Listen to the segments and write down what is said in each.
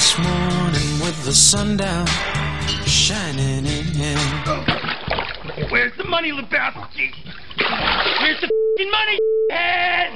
this morning with the sun down, shining in. Where's the money, Lebowski? Where's the f***ing money, head?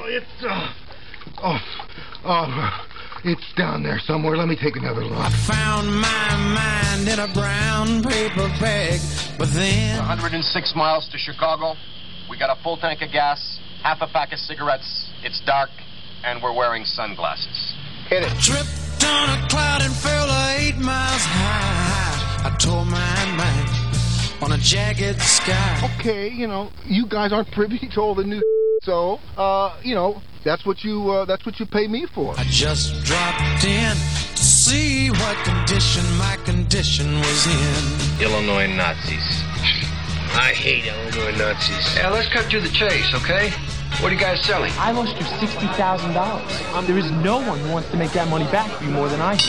It's down there somewhere. Let me take another look. I found my mind in a brown paper bag, but then 106 miles to Chicago. We got a full tank of gas, half a pack of cigarettes. It's dark, and we're wearing sunglasses. Hit it. tripped on a cloud and fell 8 miles high. I tore my mind on a jagged sky. Okay, you guys aren't privy to all the new so, that's what you pay me for. I just dropped in to see what condition my condition was in. Illinois Nazis. I hate Illinois Nazis. Yeah, let's cut to the chase, okay? What are you guys selling? I lost you $60,000. There is no one who wants to make that money back for you more than I do.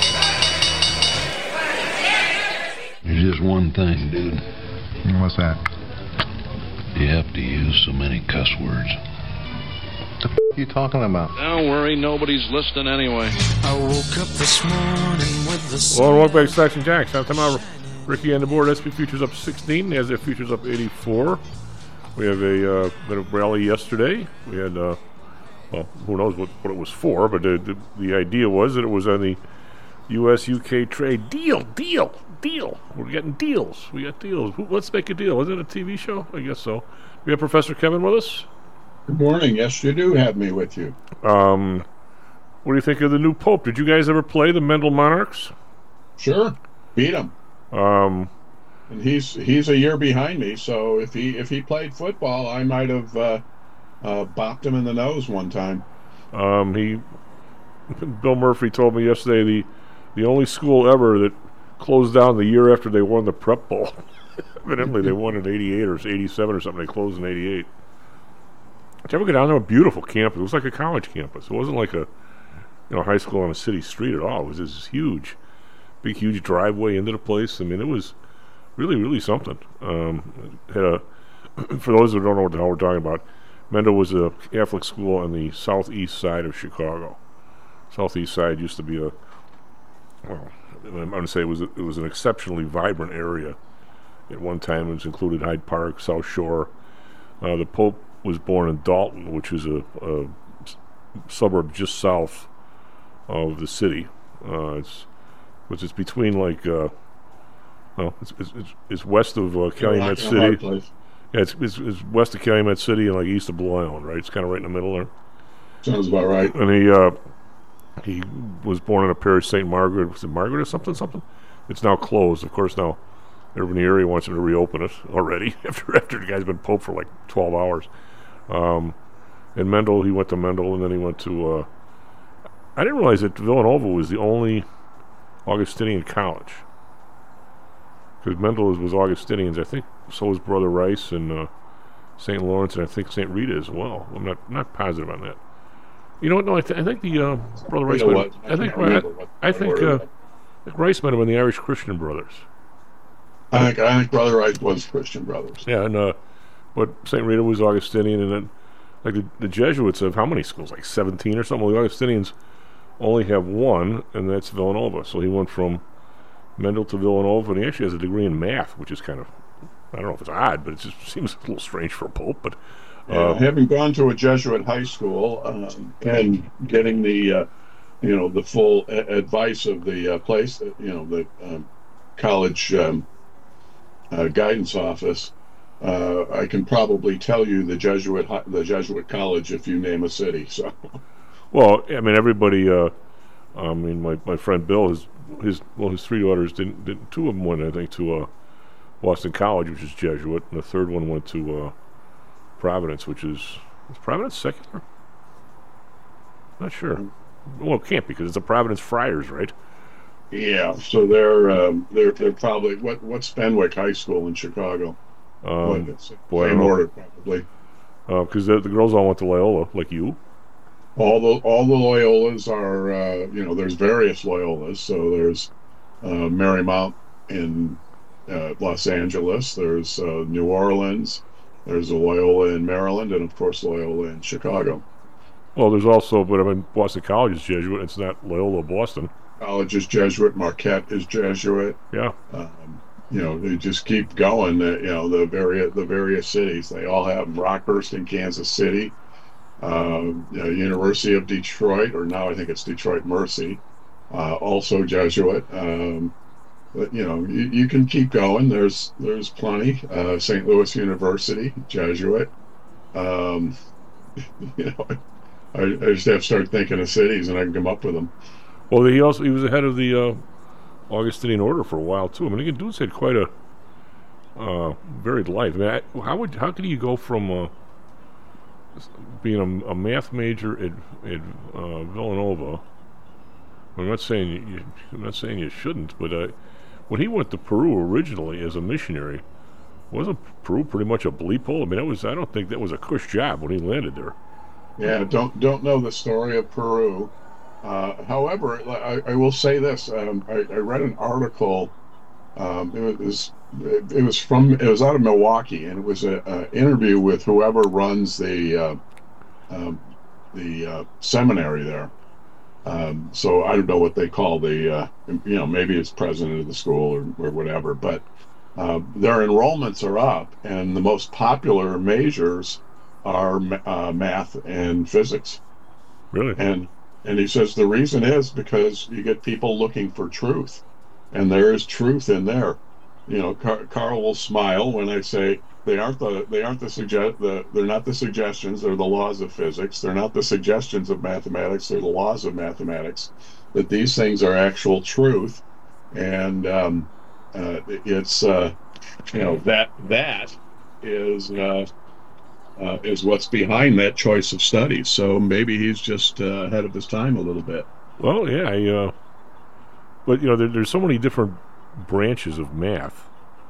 There's just one thing, dude. What's that? You have to use so many cuss words. What the f*** are you talking about? Don't worry, nobody's listening anyway. I woke up this morning with the sun. Well, welcome back to Stacks and Jacks. Now, time out. Ricky on the board. SP futures up 16. As it futures up 84. We have a bit of rally yesterday. We had, well, who knows what it was for, but the idea was that it was on the U.S.-UK trade deal. We're getting deals. We got deals. Let's make a deal. Was it a TV show? I guess so. We have Professor Kevin with us. Good morning. Yes, you do have me with you. What do you think of the new Pope? Did you guys ever play the Mendel Monarchs? Sure. Beat him. And he's a year behind me, so if he played football, I might have bopped him in the nose one time. Bill Murphy told me yesterday the only school ever that closed down the year after they won the Prep Bowl. Evidently, they won in 88 or 87 or something. They closed in 88. Did you ever go down there? A beautiful campus. It was like a college campus. It wasn't like a high school on a city street at all. It was this huge driveway into the place. I mean, it was really, really something. For those who don't know what the hell we're talking about, Mendel was a Catholic school on the southeast side of Chicago. Southeast side used to be I'm going to say it was an exceptionally vibrant area. At one time, it included Hyde Park, South Shore. The Pope was born in Dalton, which is a suburb just south of the city. It's between it's west of Calumet City. Yeah, it's west of Calumet City and east of Blue Island, right? It's kind of right in the middle there. Sounds about right. And he was born in a parish, St. Margaret. Was it Margaret or something? It's now closed. Of course, now everyone in the area wants him to reopen it already after the guy's been Pope for 12 hours. And Mendel, he went to Mendel, and then he went to... I didn't realize that Villanova was the only Augustinian college. Because Mendel was Augustinians. I think so was Brother Rice and St. Lawrence, and I think St. Rita as well. I'm not positive on that. You know what? No, I think the Brother Rice. I think Rice might have been the Irish Christian Brothers. I think Brother Rice was Christian Brothers. Yeah, and but St. Rita was Augustinian, and then the Jesuits have how many schools? 17 or something. Well, the Augustinians only have one, and that's Villanova. So he went from Mendel to Villanova, and he actually has a degree in math, which is kind of, I don't know if it's odd, but it just seems a little strange for a Pope. But having gone to a Jesuit high school and getting the the full advice of the place, the college guidance office, I can probably tell you the Jesuit college if you name a city. So, well, I mean, everybody. My friend Bill, his three daughters didn't. Two of them went, I think, to Boston College, which is Jesuit, and the third one went to Providence, which is Providence secular? Not sure. Well, it can't be because it's the Providence Friars, right? Yeah, so they're probably what's Fenwick High School in Chicago? Same order probably. Because the girls all went to Loyola, like you. All the Loyolas are there's various Loyolas. So there's Marymount in Los Angeles. There's New Orleans. There's a Loyola in Maryland, and of course Loyola in Chicago. Well, there's also, but I mean, Boston College is Jesuit. It's not Loyola Boston. College is Jesuit. Marquette is Jesuit. Yeah. They just keep going. The various cities. They all have them. Rockhurst in Kansas City. University of Detroit, or now I think it's Detroit Mercy, also Jesuit. But you can keep going. There's plenty. St. Louis University, Jesuit. I just have to start thinking of cities, and I can come up with them. Well, he was the head of the Augustinian Order for a while too. I mean, the dude's had quite a varied life. I mean, how could you go from being a math major at Villanova? I'm not saying you shouldn't, but when he went to Peru originally as a missionary, wasn't Peru pretty much a bleep hole? I mean, I don't think that was a cush job when he landed there. Yeah, don't know the story of Peru. However, I will say this: I read an article. It was out of Milwaukee, and it was an interview with whoever runs the seminary there. So I don't know what they call the maybe it's president of the school or whatever, but their enrollments are up, and the most popular majors are math and physics. Really? And he says the reason is because you get people looking for truth, and there is truth in there. Carl will smile when I say they're not the suggestions, they're the laws of physics. They're not the suggestions of mathematics, they're the laws of mathematics. That these things are actual truth, and it's that is what's behind that choice of studies. So maybe he's just ahead of his time a little bit. Well, yeah, but there's so many different branches of math.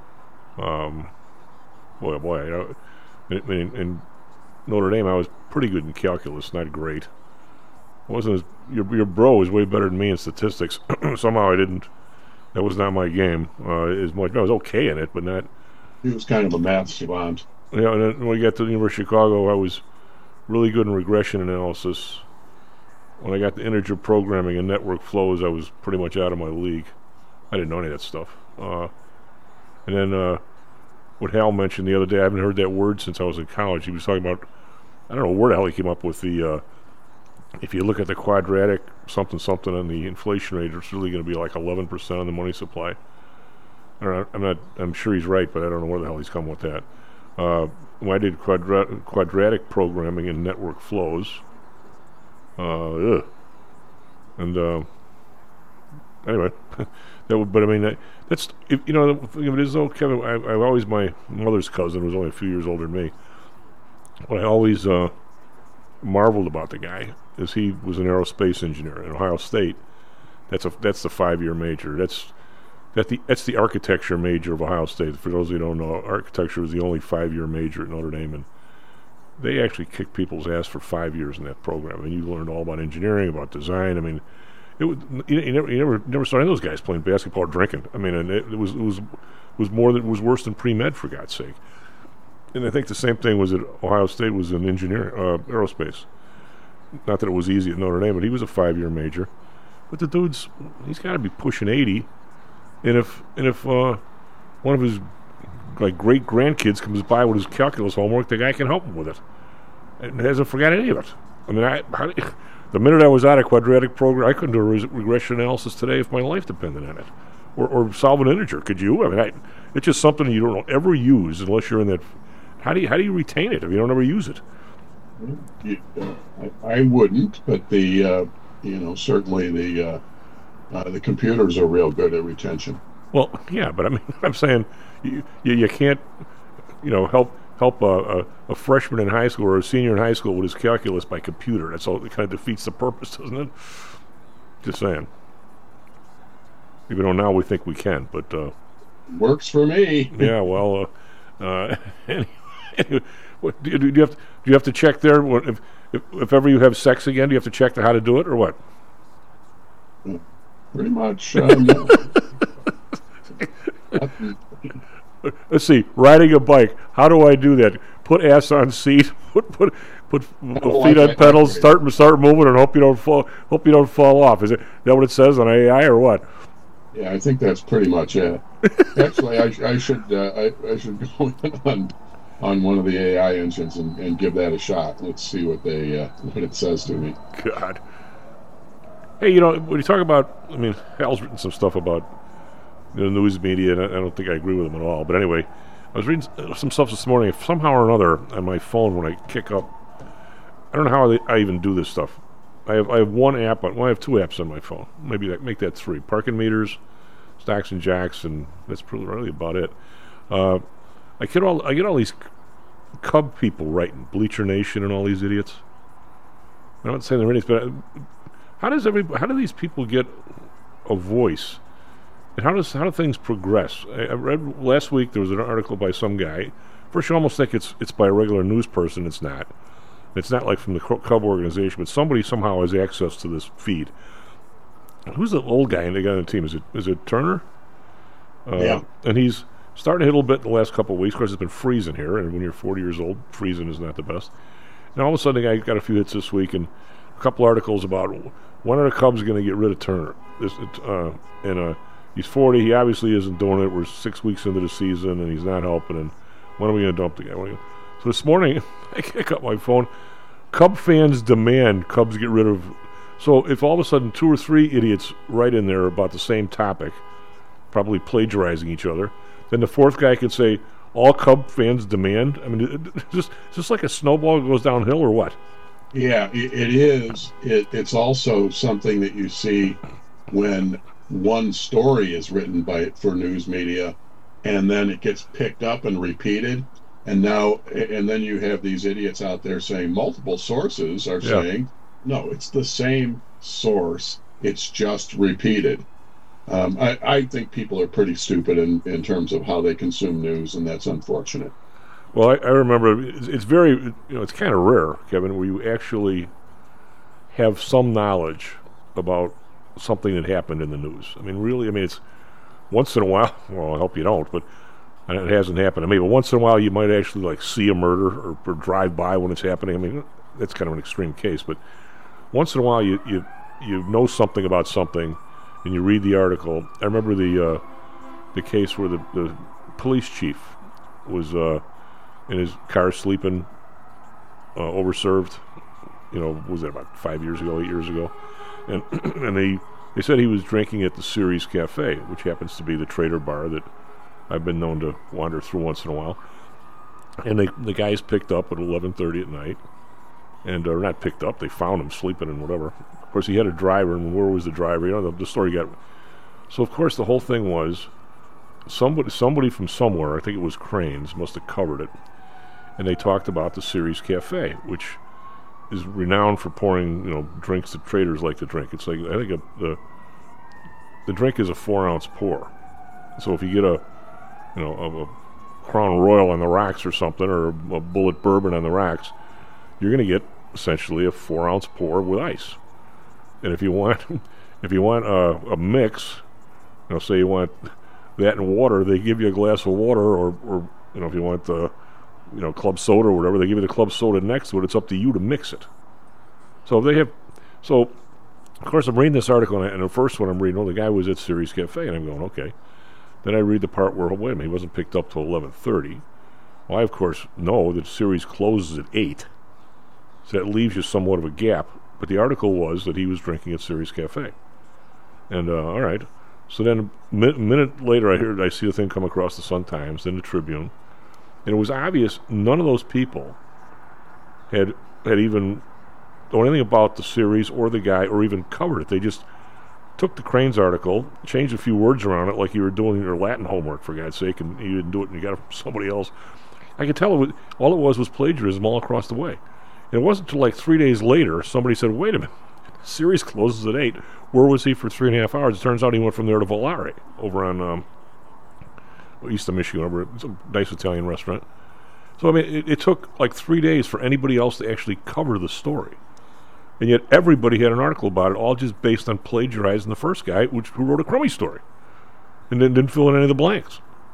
In Notre Dame, I was pretty good in calculus, not great. I wasn't your bro was way better than me in statistics. Somehow that was not my game as much. I was okay in it, but not. He was kind of a math savant. And then when I got to the University of Chicago, I was really good in regression analysis. When I got to integer programming and network flows, I was pretty much out of my league. I didn't know any of that stuff. And then what Hal mentioned the other day, I haven't heard that word since I was in college. He was talking about, I don't know where the hell he came up with the, if you look at the quadratic something on the inflation rate, it's really going to be like 11% on the money supply. I'm sure he's right, but I don't know where the hell he's come with that. When I did quadratic programming and network flows, anyway, that's if the thing of it is though, Kevin. I've always, my mother's cousin was only a few years older than me. What I always marveled about the guy is he was an aerospace engineer at Ohio State. That's the 5-year major. That's the architecture major of Ohio State. For those who don't know, architecture was the only 5-year major at Notre Dame, and they actually kicked people's ass for 5 years in that program. And you learned all about engineering, about design. I mean, you never saw any of those guys playing basketball or drinking. I mean, and it was worse than pre-med, for God's sake. And I think the same thing was at Ohio State was in engineering, aerospace. Not that it was easy at Notre Dame, but he was a 5-year major. But the he's got to be pushing 80. And if one of his great grandkids comes by with his calculus homework, the guy can help him with it, and hasn't forgot any of it. I mean, the minute I was out of quadratic program, I couldn't do a regression analysis today if my life depended on it, or solve an integer. Could you? I mean, it's just something you don't ever use unless you're in that. How do you retain it if you don't ever use it? I wouldn't, but certainly the computers are real good at retention. Well, yeah, but I mean, I'm saying you can't, help a freshman in high school or a senior in high school with his calculus by computer. That's all. It kind of defeats the purpose, doesn't it? Just saying. Even though now we think we can, but works for me. Yeah, well, anyway, do you have to check there if ever you have sex again? Do you have to check how to do it or what? Pretty much. Let's see. Riding a bike. How do I do that? put ass on seat, put feet like on that. pedals, start moving, and hope you don't fall off. Is that what it says on AI or what? Yeah, I think that's pretty much it. Actually, I should go in on one of the AI engines and give that a shot. Let's see what it says to me. God. Hey, you know, when you talk about, I mean, Hal's written some stuff about the news media, and I don't think I agree with him at all. But anyway, I was reading some stuff this morning. Somehow or another, on my phone, when I kick up, I don't know how I even do this stuff. I have one app. I have two apps on my phone. Maybe make that three: parking meters, Stocks and Jacks, and that's really about it. I get all these Cub people writing Bleacher Nation and all these idiots. I'm not saying they're idiots, but how do these people get a voice? And how do things progress? I read last week there was an article by some guy. First, you almost think it's by a regular news person. It's not. It's not like from the Cub organization, but somebody somehow has access to this feed. Who's the old guy on the team? Is it Turner? Yeah. And he's starting to hit a little bit in the last couple of weeks. Of course, it's been freezing here, and when you're 40 years old, freezing is not the best. And all of a sudden, the guy got a few hits this week, and a couple articles about when are the Cubs going to get rid of Turner. He's 40. He obviously isn't doing it. We're 6 weeks into the season, and he's not helping. And when are we going to dump the guy? So this morning, I pick up my phone. Cub fans demand Cubs get rid of. So if all of a sudden 2 or 3 idiots write in there about the same topic, probably plagiarizing each other, then the fourth guy can say, all Cub fans demand. I mean, is this like a snowball that goes downhill or what? Yeah, it is. It's also something that you see when one story is written for news media, and then it gets picked up and repeated, and then you have these idiots out there saying multiple sources are saying, no, it's the same source, it's just repeated. I think people are pretty stupid in terms of how they consume news, and that's unfortunate. Well, I remember it's very, it's kind of rare, Kevin, where you actually have some knowledge about something that happened in the news. I mean, really, it's once in a while, well, I hope you don't, but it hasn't happened to me, but once in a while you might actually see a murder or drive by when it's happening. I mean, that's kind of an extreme case, but once in a while you know something about something and you read the article. I remember the case where the police chief was in his car sleeping, overserved. Was that about 8 years ago? And they said he was drinking at the Ceres Cafe, which happens to be the Trader bar that I've been known to wander through once in a while. And the guys picked up at 11:30 at night, and not picked up. They found him sleeping and whatever. Of course, he had a driver, and where was the driver? The story got. So of course, the whole thing was somebody from somewhere. I think it was Cranes, must have covered it, and they talked about the Ceres Cafe, which is renowned for pouring, drinks that traders like to drink. It's like, I think the drink is a 4-ounce pour. So if you get a Crown Royal on the rocks or something, or a Bullet Bourbon on the rocks, you're going to get essentially a 4-ounce pour with ice. And if you want a mix, say you want that and water, they give you a glass of water, or if you want the club soda or whatever, they give you the club soda next to it. It's up to you to mix it. So of course I'm reading this article, and the first one I'm reading, the guy was at Ceres Cafe, and I'm going, okay. Then I read the part where, wait a minute, he wasn't picked up till 11:30. Well, I of course know that Ceres closes at 8, so that leaves you somewhat of a gap. But the article was that he was drinking at Ceres Cafe, and all right. So then a minute later, I see the thing come across the Sun-Times, then the Tribune. And it was obvious none of those people had even known anything about the series or the guy or even covered it. They just took the Cranes article, changed a few words around it like you were doing your Latin homework, for God's sake, and you didn't do it and you got it from somebody else. I could tell all it was plagiarism all across the way. And it wasn't until like 3 days later somebody said, wait a minute, series closes at 8. Where was he for 3.5 hours? It turns out he went from there to Volare over on east of Michigan, over at a nice Italian restaurant. So, it took like 3 days for anybody else to actually cover the story. And yet everybody had an article about it, all just based on plagiarizing the first guy, who wrote a crummy story. And then didn't fill in any of the blanks.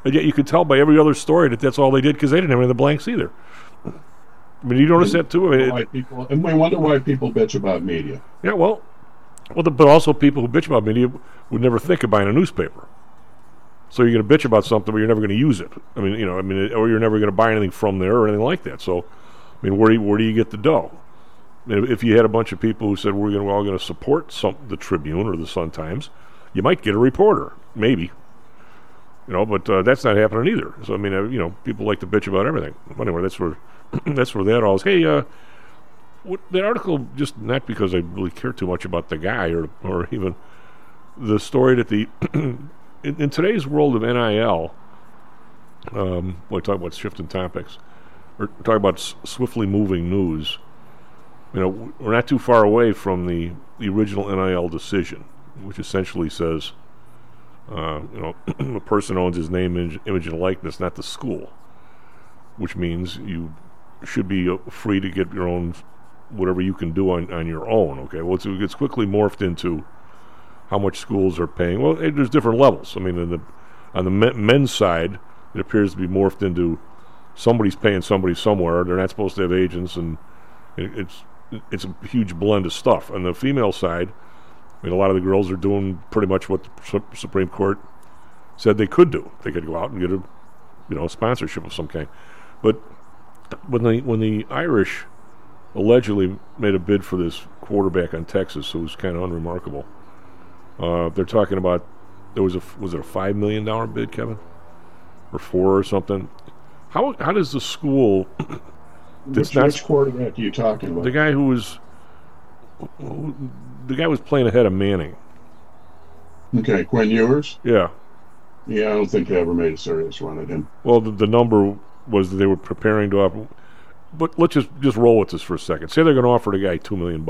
And yet you could tell by every other story that that's all they did because they didn't have any of the blanks either. I mean, you notice that too? I mean, and we wonder why people bitch about media. Yeah, but also people who bitch about media would never think of buying a newspaper. So you're going to bitch about something, but you're never going to use it. I mean, or you're never going to buy anything from there or anything like that. So, I mean, where do you get the dough? If you had a bunch of people who said we're all going to support the Tribune or the Sun-Times, you might get a reporter, maybe. But that's not happening either. So I mean, people like to bitch about everything. Anyway, that's where that all is. Hey, that article, just not because I really care too much about the guy or even the story that in today's world of NIL, we're talking about shifting topics. We're talking about swiftly moving news. We're not too far away from the original NIL decision, which essentially says, a person owns his name, image, and likeness, not the school, which means you should be free to get your own, whatever you can do on your own, okay? Well, it's quickly morphed into how much schools are paying. Well, there's different levels. I mean, on the men's side, it appears to be morphed into somebody's paying somebody somewhere. They're not supposed to have agents, and it's a huge blend of stuff. On the female side, I mean, a lot of the girls are doing pretty much what the Supreme Court said they could do. They could go out and get a sponsorship of some kind. But when the Irish allegedly made a bid for this quarterback on Texas, who was kind of unremarkable, they're talking about was it a $5 million bid, Kevin, or $4 or something? How does the school? Which quarterback are you talking about? The guy was playing ahead of Manning. Okay, Quinn Ewers? Yeah. Yeah, I don't think they ever made a serious run at him. Well, the number was that they were preparing to offer. But let's just roll with this for a second. Say they're going to offer the guy $2 million.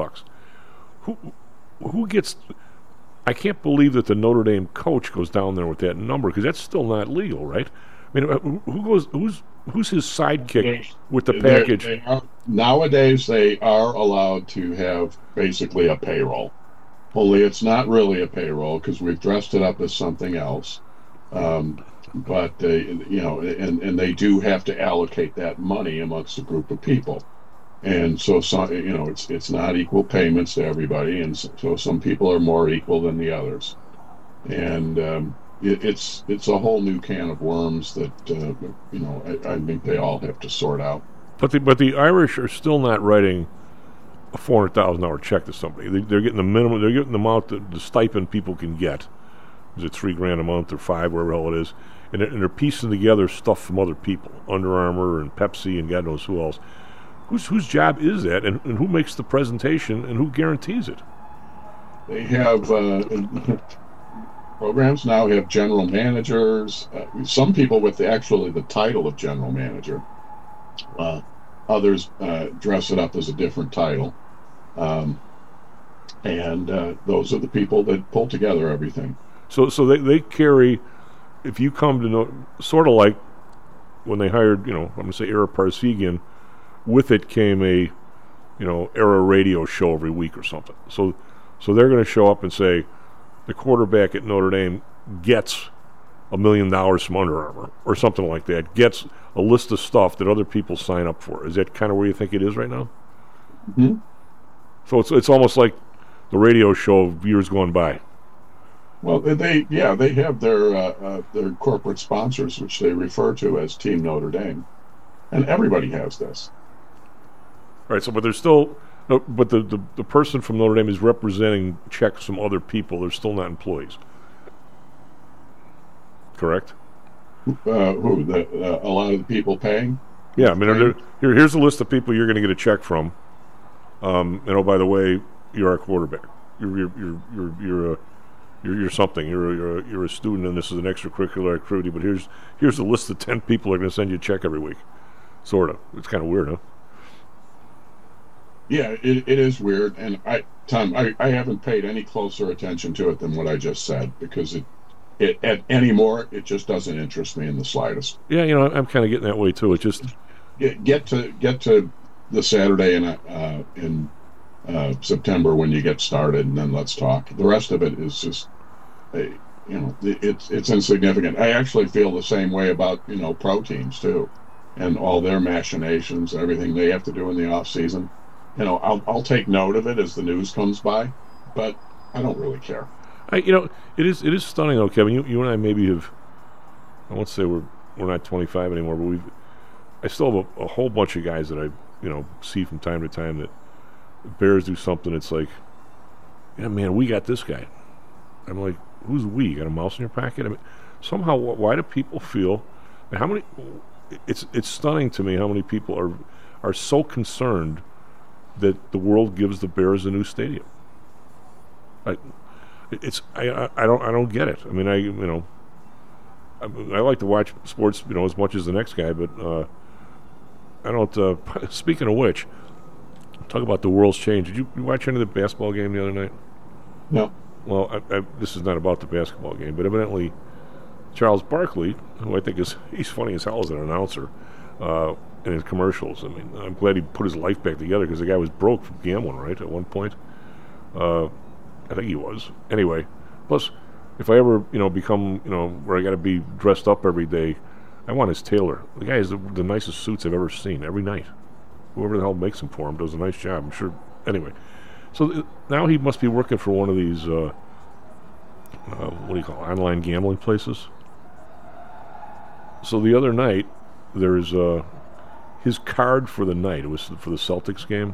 Who gets? I can't believe that the Notre Dame coach goes down there with that number, because that's still not legal, right? I mean, who goes? Who's his sidekick with the package? Nowadays, they are allowed to have basically a payroll. Only it's not really a payroll because we've dressed it up as something else. But and they do have to allocate that money amongst a group of people, and so it's not equal payments to everybody, and so some people are more equal than the others, and it's a whole new can of worms that I think they all have to sort out. But the Irish are still not writing a $400,000 check to somebody. They're getting the minimum. They're getting the amount that the stipend people can get. Is it $3,000 a month or $5,000, wherever the hell it is? And they're piecing together stuff from other people, Under Armour and Pepsi and God knows who else. Whose job is that, and who makes the presentation, and who guarantees it? They have programs now have general managers. Some people with the title of general manager. Others dress it up as a different title, and those are the people that pull together everything. So they carry. If you come to know, sort of like when they hired, I'm going to say Ara Parseghian, with it came a, Era radio show every week or something. So they're going to show up and say, the quarterback at Notre Dame gets $1 million from Under Armour or something like that, gets a list of stuff that other people sign up for. Is that kind of where you think it is right now? Mm-hmm. So it's almost like the radio show of years gone by. Well, they have their corporate sponsors, which they refer to as Team Notre Dame, and everybody has this. All right. So, but there's still, but the person from Notre Dame is representing checks from other people. They're still not employees. Correct. A lot of the people paying. Yeah, I mean, here's a list of people you're going to get a check from. And oh, by the way, you're our quarterback. You're something. You're a student, and this is an extracurricular activity. But here's a list of 10 people who are going to send you a check every week. Sort of. It's kind of weird, huh? Yeah, it is weird. And Tom, I haven't paid any closer attention to it than what I just said, because it anymore it just doesn't interest me in the slightest. Yeah, I'm kind of getting that way too. It just get to the Saturday in September when you get started, and then let's talk. The rest of it is just it's insignificant. I actually feel the same way about pro teams too, and all their machinations and everything they have to do in the off season. I'll take note of it as the news comes by, but I don't really care. It is stunning though, Kevin. You and I maybe have. I won't say we're not 25 anymore, but I still have a whole bunch of guys that I see from time to time that Bears do something. It's like, yeah, man, we got this guy. I'm like, who's we? You got a mouse in your pocket? I mean, somehow, why do people feel? And how many? It's stunning to me how many people are so concerned that the world gives the Bears a new stadium. I don't get it. I mean, I like to watch sports, as much as the next guy, but I don't. Speaking of which, talk about the world's change. Did you watch any of the basketball game the other night? No. Well, this is not about the basketball game, but evidently Charles Barkley, who I think he's funny as hell as an announcer in his commercials. I mean, I'm glad he put his life back together because the guy was broke from gambling, right, at one point. I think he was. Anyway, plus, if I ever, become, where I got to be dressed up every day, I want his tailor. The guy has the nicest suits I've ever seen every night. Whoever the hell makes them for him does a nice job, I'm sure. Anyway, so now he must be working for one of these, what do you call it, online gambling places. So the other night, there's his card for the night. It was for the Celtics game.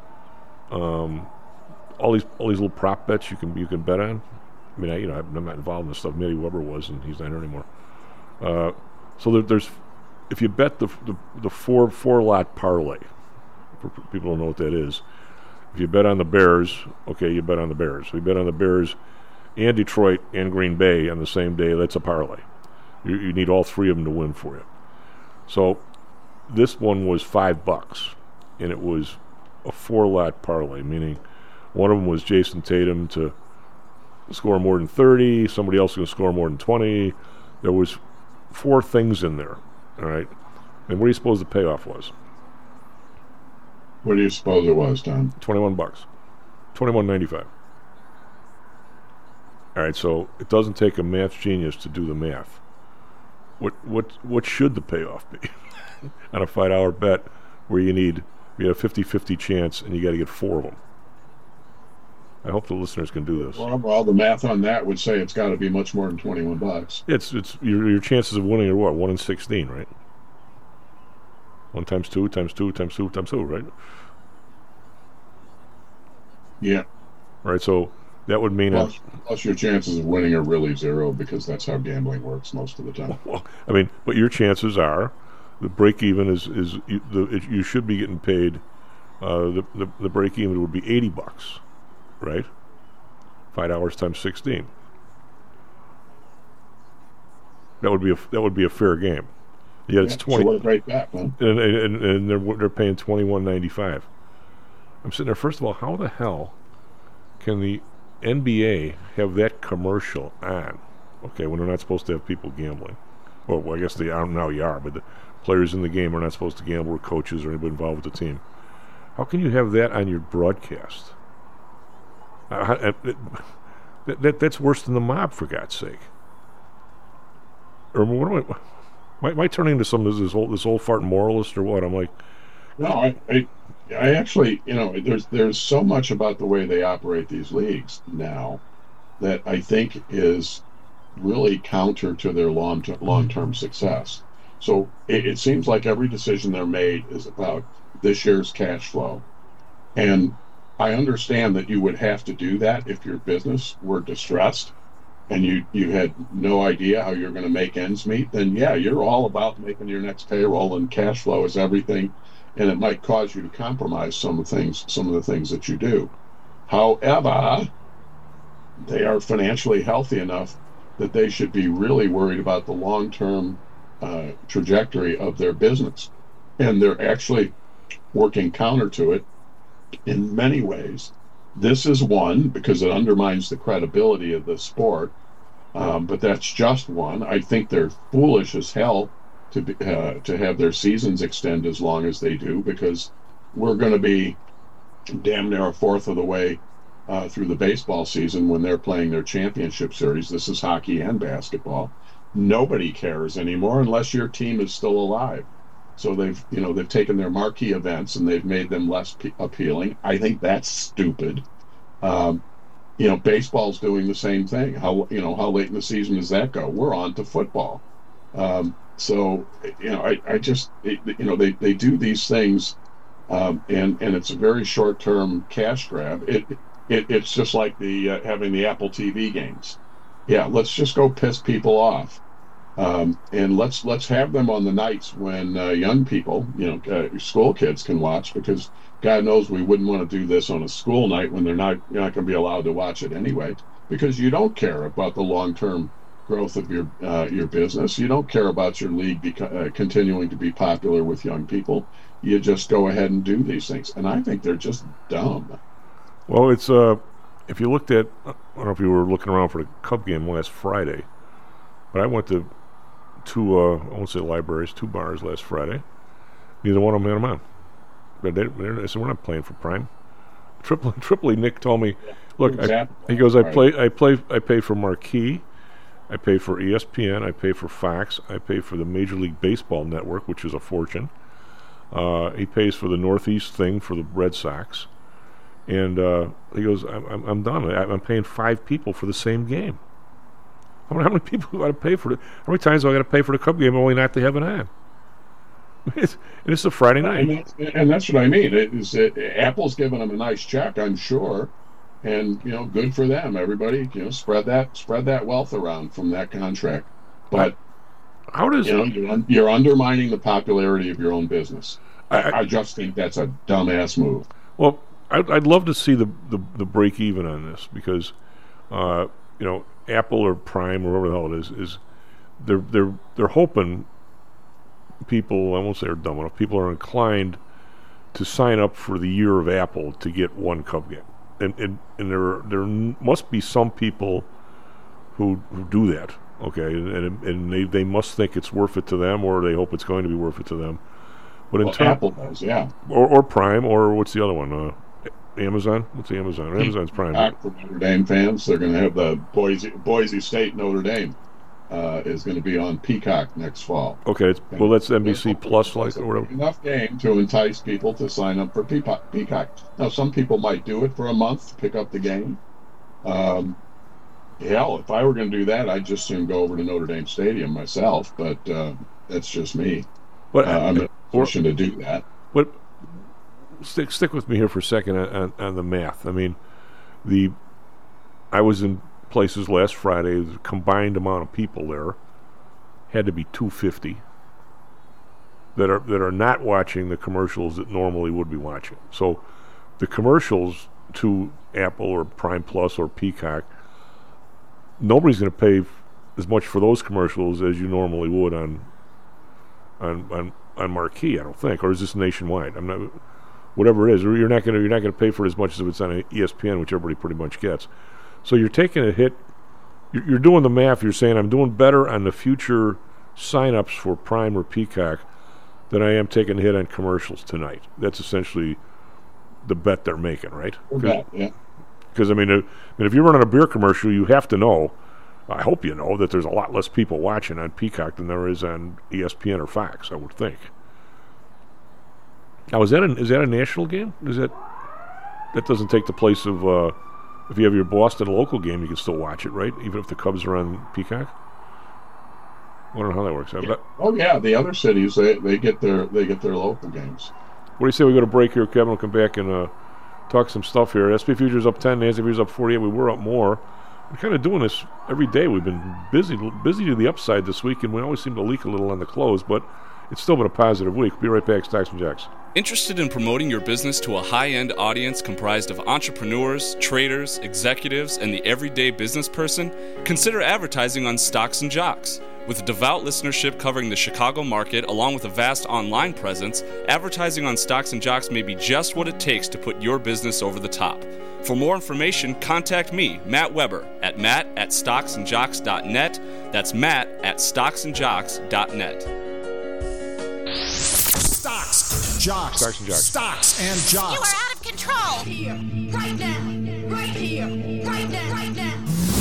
All these little prop bets you can bet on. I mean, I'm not involved in this stuff. Matty Weber was, and he's not here anymore. So there's, if you bet the four lot parlay, for people don't know what that is. If you bet on the Bears, okay, you bet on the Bears. If you bet on the Bears and Detroit and Green Bay on the same day, that's a parlay. You need all three of them to win for you. So this one was $5, and it was a 4-lot parlay, meaning one of them was Jason Tatum to score more than 30, somebody else going to score more than 20. There was 4 things in there, all right? And what do you suppose the payoff was? What do you suppose it was, Tom? $21. $21.95. All right, so it doesn't take a math genius to do the math. What should the payoff be on a $5 bet where you have a 50-50 chance and you got to get 4 of them? I hope the listeners can do this. Well, the math on that would say it's got to be much more than $21. It's your chances of winning are what? 1 in 16, right? 1 times 2 times 2 times 2 times 2, right? Yeah. All right, so that would mean plus your chances of winning are really 0 because that's how gambling works most of the time. Well, I mean, but your chances are the break even is you should be getting paid. The break even would be $80, right? $5 times 16. That would be a fair game. Yeah, it's 20. So what a great bet, man. And they're paying $21.95. I'm sitting there. First of all, how the hell can the NBA have that commercial on? Okay, when they're not supposed to have people gambling. Well, I guess they are now. You are, but the players in the game are not supposed to gamble, or coaches, or anybody involved with the team. How can you have that on your broadcast? That's worse than the mob, for God's sake. Or what am I turning into some of this old fart moralist or what? I'm like, no, I actually, there's so much about the way they operate these leagues now that I think is really counter to their long-term success. So it seems like every decision they're made is about this year's cash flow. And I understand that you would have to do that if your business were distressed and you had no idea how you're going to make ends meet. Then, yeah, you're all about making your next payroll, and cash flow is everything. And it might cause you to compromise some of the things that you do. However, they are financially healthy enough that they should be really worried about the long-term trajectory of their business. And they're actually working counter to it in many ways. This is one, because it undermines the credibility of the sport, but that's just one. I think they're foolish as hell to have their seasons extend as long as they do, because we're going to be damn near a fourth of the way through the baseball season when they're playing their championship series. This is hockey and basketball. Nobody cares anymore unless your team is still alive. So they've taken their marquee events and they've made them less appealing. I think that's stupid. Baseball's doing the same thing. How late in the season does that go? We're on to football. They do these things, and it's a very short-term cash grab. It's just like having the Apple TV games. Yeah, let's just go piss people off. And let's have them on the nights when young people, school kids can watch, because God knows we wouldn't want to do this on a school night when you're not going to be allowed to watch it anyway, because you don't care about the long-term growth of your business. You don't care about your league continuing to be popular with young people. You just go ahead and do these things, and I think they're just dumb. Well, it's if you looked at, I don't know if you were looking around for the Cub game last Friday, but I went to two, I won't say libraries, 2 bars last Friday. Neither one of them had them on. But they said, we're not playing for Prime. Tripoli Nick told me, look, he goes, I pay for Marquee, I pay for ESPN, I pay for Fox, I pay for the Major League Baseball Network, which is a fortune. He pays for the Northeast thing for the Red Sox. And he goes, I'm done. I'm paying 5 people for the same game. How many people do I got to pay for it? How many times do I got to pay for the Cub game only not to have it on? It's a Friday night. And that's what I mean. Apple's giving them a nice check, I'm sure. And, good for them. Everybody, spread that wealth around from that contract. But how does you're undermining the popularity of your own business. I just think that's a dumbass move. Well, I'd love to see the break even on this, because Apple or Prime or whatever the hell it is they're hoping people, I won't say are dumb enough, people are inclined to sign up for the year of Apple to get one Cub game. And there must be some people who do that, okay, and they must think it's worth it to them, or they hope it's going to be worth it to them. But Apple does, yeah. Or Prime, or what's the other one? Amazon? What's the Amazon? Amazon's Prime. For Notre Dame fans, they're going to have the Boise State Notre Dame is going to be on Peacock next fall. Okay, well, that's NBC Plus, like, or whatever. Enough game to entice people to sign up for Peacock. Now, some people might do it for a month to pick up the game. Hell, if I were going to do that, I'd just soon go over to Notre Dame Stadium myself, but that's just me. But I'm in a position to do that. But stick with me here for a second on the math. I mean, I was in places last Friday. The combined amount of people there had to be 250 that are not watching the commercials that normally would be watching. So the commercials to Apple or Prime Plus or Peacock, nobody's going to pay as much for those commercials as you normally would on Marquee, I don't think. Or is this nationwide? I'm not. Whatever it is, you're not going to pay for it as much as if it's on ESPN, which everybody pretty much gets. So you're taking a hit. You're doing the math. You're saying I'm doing better on the future sign-ups for Prime or Peacock than I am taking a hit on commercials tonight. That's essentially the bet they're making, right? Yeah. Because I mean, if you're running a beer commercial, you have to know. I hope you know that there's a lot less people watching on Peacock than there is on ESPN or Fox, I would think. Now, is that a national game? That doesn't take the place of if you have your Boston local game, you can still watch it, right? Even if the Cubs are on Peacock. I don't know how that works. Yeah. The other cities they get their local games. What do you say we go to break here, Kevin? We'll come back and talk some stuff here. SP Futures up 10, NASDAQ Futures up 48. We were up more. We're kind of doing this every day. We've been busy to the upside this week, and we always seem to leak a little on the close, but it's still been a positive week. Be right back, Stocks and Jocks. Interested in promoting your business to a high-end audience comprised of entrepreneurs, traders, executives, and the everyday business person? Consider advertising on Stocks and Jocks. With a devout listenership covering the Chicago market, along with a vast online presence, advertising on Stocks and Jocks may be just what it takes to put your business over the top. For more information, contact me, Matt Weber, at matt@stocksandjocks.net. That's Matt@stocksandjocks.net. Stocks, Jocks. Stocks and Jocks. Stocks and Jocks. You are out of control. Here, right now, right here, right now, right now.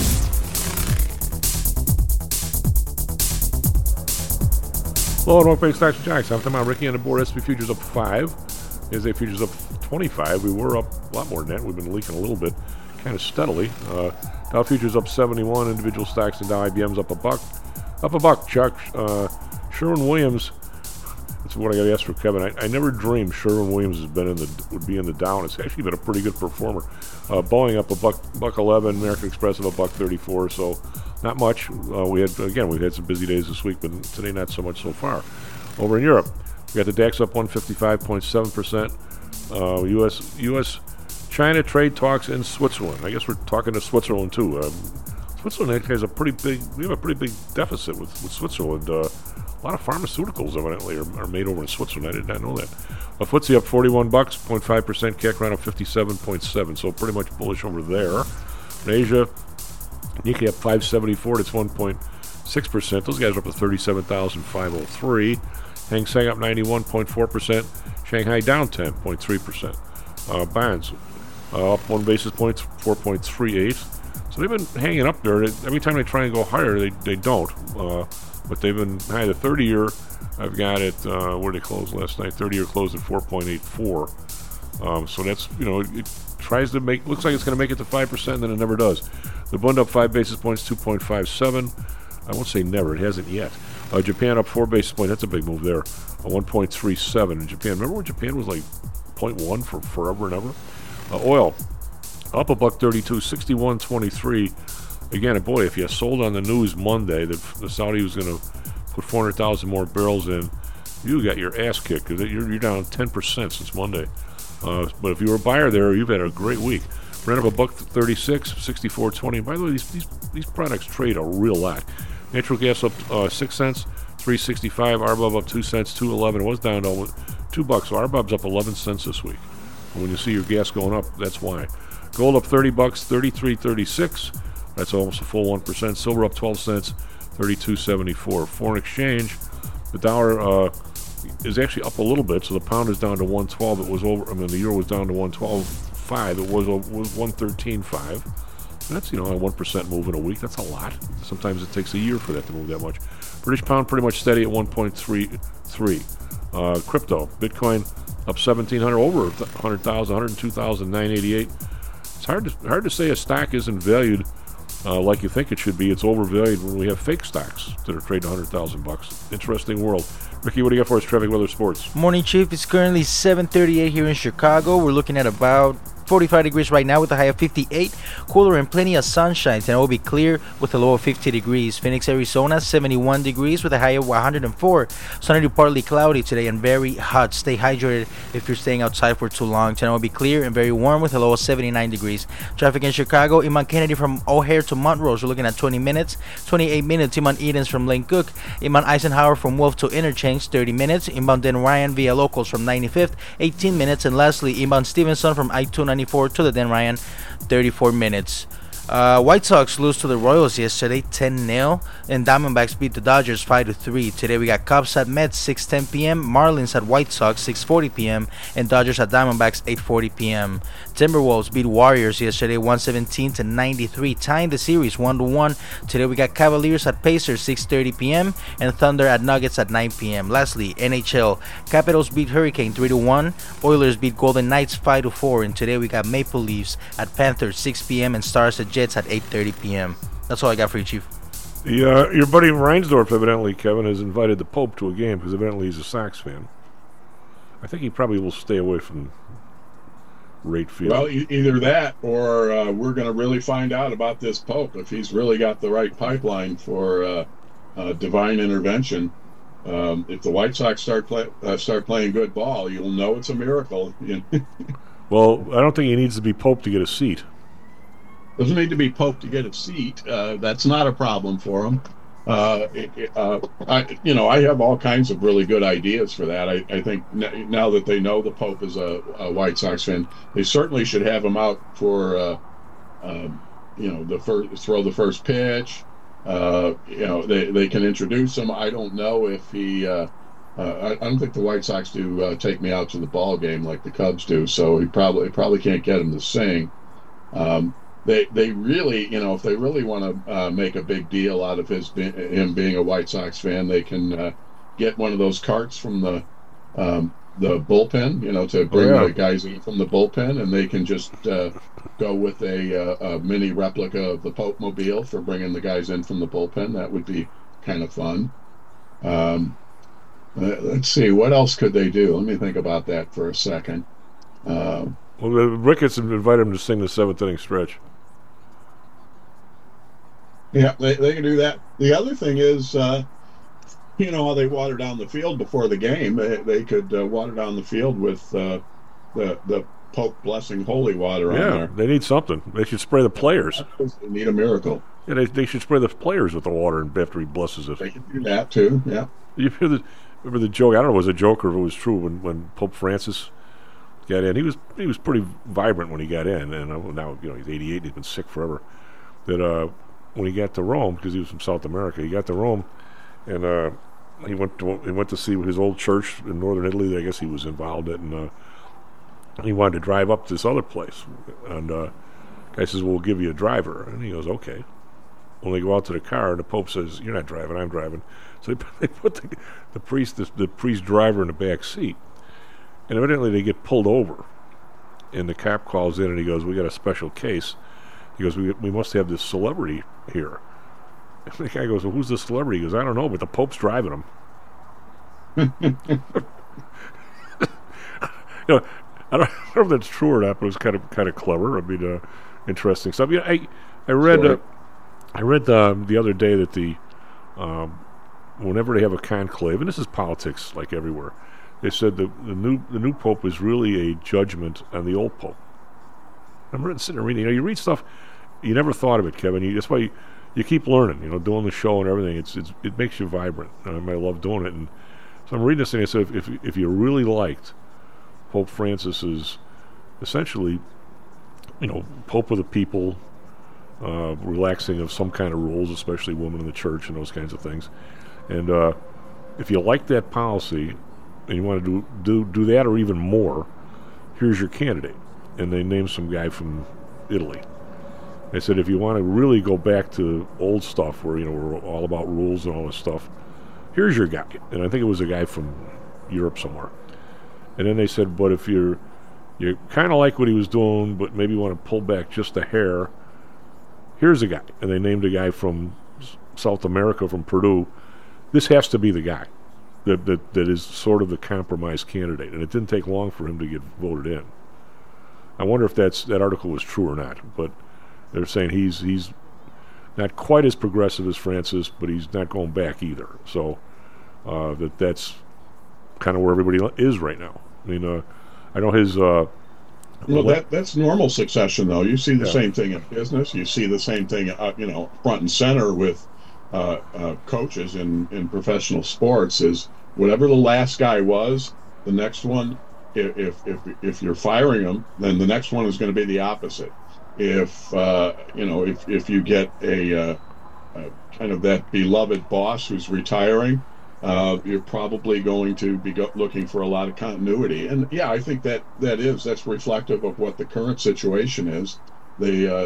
Hello and welcome to Stocks and Jocks. I'm talking Ricky on the board. S&P futures up 5. NASDAQ futures up 25. We were up a lot more than that. We've been leaking a little bit, kind of steadily. Dow futures up 71. Individual stocks and Dow IBM's up a buck. Up a buck, Chuck. Sherwin-Williams. That's what I got to ask for Kevin. I never dreamed Sherwin-Williams would be in the down. It's actually been a pretty good performer. Boeing up a buck 11. American Express up a buck 34. So not much. We've had some busy days this week, but today not so much so far. Over in Europe, we got the DAX up 155.7%. U.S. China trade talks in Switzerland. I guess we're talking to Switzerland too. Switzerland has a pretty big. We have a pretty big deficit with Switzerland. A lot of pharmaceuticals evidently are made over in Switzerland. I did not know that. FTSE up 41 bucks, 0.5%. CAC around up 57.7. So pretty much bullish over there. In Asia, Nikkei up 574. That's 1.6%. Those guys are up to 37,503. Hang Seng up 91.4%. Shanghai down 10.3%. Bonds up 1 basis point, 4.38. So they've been hanging up there. Every time they try and go higher, they don't. But they've been high. The 30-year, I've got it. Where did they close last night? 30-year closed at 4.84. So that's, it tries to make. Looks like it's going to make it to 5%, and then it never does. The Bund up 5 basis points, 2.57. I won't say never. It hasn't yet. Japan up 4 basis points. That's a big move there. 1.37 in Japan. Remember when Japan was like 0.1 for forever and ever? Oil up a buck 32, 61.23. Again, boy, if you sold on the news Monday that the Saudi was going to put 400,000 more barrels in, you got your ass kicked because you're down 10% since Monday. But if you were a buyer there, you've had a great week. Brent up a buck 36, 64.20. By the way, these products trade a real lot. Natural gas up 6 cents, 3.65. RBOB up 2 cents, 2.11. It was down to $2. So RBOB's up 11 cents this week. And when you see your gas going up, that's why. Gold up 30 bucks, 33.36. That's almost a full 1%. Silver up 12 cents, 32.74. Foreign exchange, the dollar is actually up a little bit. So the pound is down to 112. It was over. The euro was down to 112.5. It was 113.5. That's a 1% move in a week. That's a lot. Sometimes it takes a year for that to move that much. British pound pretty much steady at 1.33. Crypto, Bitcoin up 1,700, over 100,000, 102,988. It's hard to say a stock isn't valued like you think it should be. It's overvalued when we have fake stocks that are trading $100,000. Interesting world. Ricky, what do you got for us? Traffic, weather, sports. Morning, Chief. It's currently 7:38 here in Chicago. We're looking at about 45 degrees right now with a high of 58. Cooler and plenty of sunshine, and it will be clear with a low of 50 degrees. Phoenix, Arizona, 71 degrees with a high of 104. Sunny to partly cloudy today and very hot. Stay hydrated if you're staying outside for too long. Tonight will be clear and very warm with a low of 79 degrees. Traffic in Chicago, Iman Kennedy from O'Hare to Montrose, we're looking at 20 minutes. 28 minutes, Iman Edens from Lane Cook. Iman Eisenhower from Wolf to Interchange, 30 minutes. Inbound Den Ryan via locals from 95th, 18 minutes. And lastly, inbound Stevenson from I-294 to the Den Ryan, 34 minutes. White Sox lose to the Royals yesterday, 10-0, and Diamondbacks beat the Dodgers 5-3. Today we got Cubs at Mets, 6:10 p.m., Marlins at White Sox, 6:40 p.m., and Dodgers at Diamondbacks, 8:40 p.m. Timberwolves beat Warriors yesterday, 117-93, tying the series 1-1. Today we got Cavaliers at Pacers, 6:30 p.m., and Thunder at Nuggets at 9 p.m. Lastly, NHL, Capitals beat Hurricane 3-1, Oilers beat Golden Knights 5-4, and today we got Maple Leafs at Panthers, 6 p.m., and Stars at Jets at 8:30 p.m. That's all I got for you, Chief. Your buddy Reinsdorf, evidently, Kevin, has invited the Pope to a game because evidently he's a Sox fan. I think he probably will stay away from Rate Field. Well, either that or we're going to really find out about this Pope, if he's really got the right pipeline for divine intervention. If the White Sox start playing good ball, you'll know it's a miracle. Well, I don't think he needs to be Pope to get a seat. Doesn't need to be Pope to get a seat. That's not a problem for him. I have all kinds of really good ideas for that. I think now that they know the Pope is a White Sox fan, they certainly should have him out for throw the first pitch. They can introduce him. I don't know if he I don't think the White Sox do take me out to the ball game like the Cubs do, so he probably can't get him to sing. They really, if they really want to make a big deal out of him being a White Sox fan, they can get one of those carts from the bullpen, to bring the guys in from the bullpen, and they can just go with a mini replica of the Pope Mobile for bringing the guys in from the bullpen. That would be kind of fun. Let's see, what else could they do? Let me think about that for a second. Well, Ricketts invited him to sing the 7th inning stretch. Yeah, they can do that. The other thing is, you know how they water down the field before the game. They could water down the field with the Pope blessing holy water on there. They need something. They should spray the players. They need a miracle. Yeah, they should spray the players with the water and after he blesses it. They can do that too. Yeah. You remember the joke? I don't know if it was a joke or if it was true. When Pope Francis got in, he was pretty vibrant when he got in, and now he's 88. He's been sick forever. That when he got to Rome, because he was from South America, he got to Rome, and he went to see his old church in northern Italy that I guess he was involved in, and he wanted to drive up to this other place, and guy says, "Well, we'll give you a driver," and he goes, "Okay." When they go out to the car, and the Pope says, "You're not driving, I'm driving." So they put the priest driver in the back seat, and evidently they get pulled over, and the cop calls in and he goes, "We got a special case." He goes, "We must have this celebrity here." And the guy goes, "Well, who's the celebrity?" He goes, "I don't know, but the Pope's driving him." I don't know if that's true or not, but it was kind of clever. I mean, interesting stuff. Yeah, I read the other day that whenever they have a conclave, and this is politics like everywhere, they said the new Pope is really a judgment on the old Pope. I'm sitting there reading. You read stuff you never thought of it, Kevin. That's why you keep learning. Doing the show and everything. It makes you vibrant. I love doing it. And so I'm reading this thing. I said, if you really liked Pope Francis's, essentially, Pope of the people, relaxing of some kind of rules, especially women in the church and those kinds of things. And if you like that policy and you want to do that or even more, here's your candidate. And they named some guy from Italy. They said, if you want to really go back to old stuff where, we're all about rules and all this stuff, here's your guy. And I think it was a guy from Europe somewhere. And then they said, but if you kind of like what he was doing, but maybe want to pull back just a hair, here's a guy. And they named a guy from South America, from Peru. This has to be the guy that is sort of the compromise candidate. And it didn't take long for him to get voted in. I wonder if that article was true or not. But they're saying he's not quite as progressive as Francis, but he's not going back either. So that's kind of where everybody is right now. I mean, I know his... that's normal succession, though. You see the same thing in business. You see the same thing, front and center with coaches in professional sports. Is whatever the last guy was, the next one, if you're firing him, then the next one is going to be the opposite. If you get a kind of that beloved boss who's retiring, you're probably going to be looking for a lot of continuity. And I think that's reflective of what the current situation is. The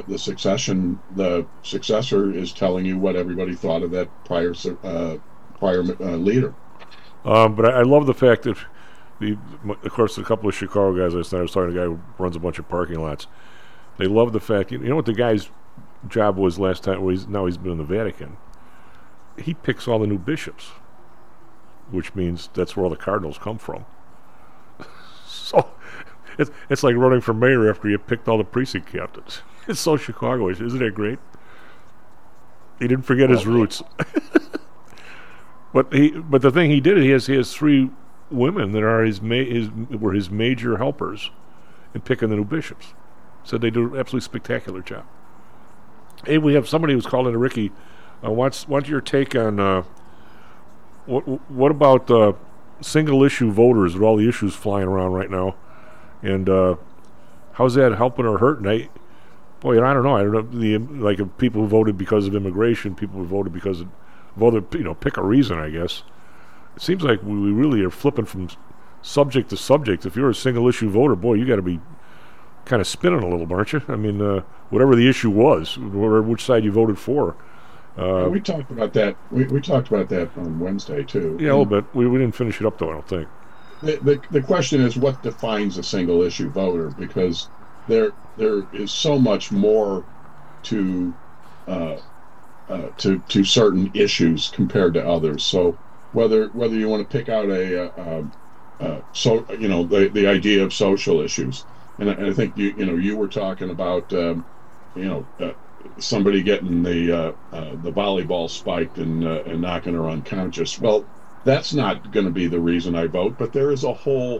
successor is telling you what everybody thought of that prior leader. But I love the fact that of course, a couple of Chicago guys last night, I was talking to a guy who runs a bunch of parking lots. They love the fact, you know what the guy's job was last time, now he's been in the Vatican. He picks all the new bishops, which means that's where all the cardinals come from. So it's like running for mayor after you picked all the precinct captains. It's so Chicago-ish. Isn't that great? He didn't forget his roots. But the thing he did, he has 3 women that are were his major helpers in picking the new bishops. So they do an absolutely spectacular job. Hey, we have somebody who's called in to Ricky. What's your take on what about single issue voters with all the issues flying around right now, and how's that helping or hurting? I don't know. Like people who voted because of immigration, people who voted because of pick a reason, I guess. it seems like we really are flipping from subject to subject. If you're a single issue voter, boy, you got to be kind of spinning a little, aren't you? I mean, whatever the issue was, which side you voted for. We talked about that. We talked about that on Wednesday too. Yeah, a little bit. We didn't finish it up though, I don't think. The question is, what defines a single issue voter? Because there is so much more to certain issues compared to others. So whether you want to pick out the idea of social issues, and I think you were talking about somebody getting the volleyball spiked and knocking her unconscious. Well, that's not going to be the reason I vote, but there is a whole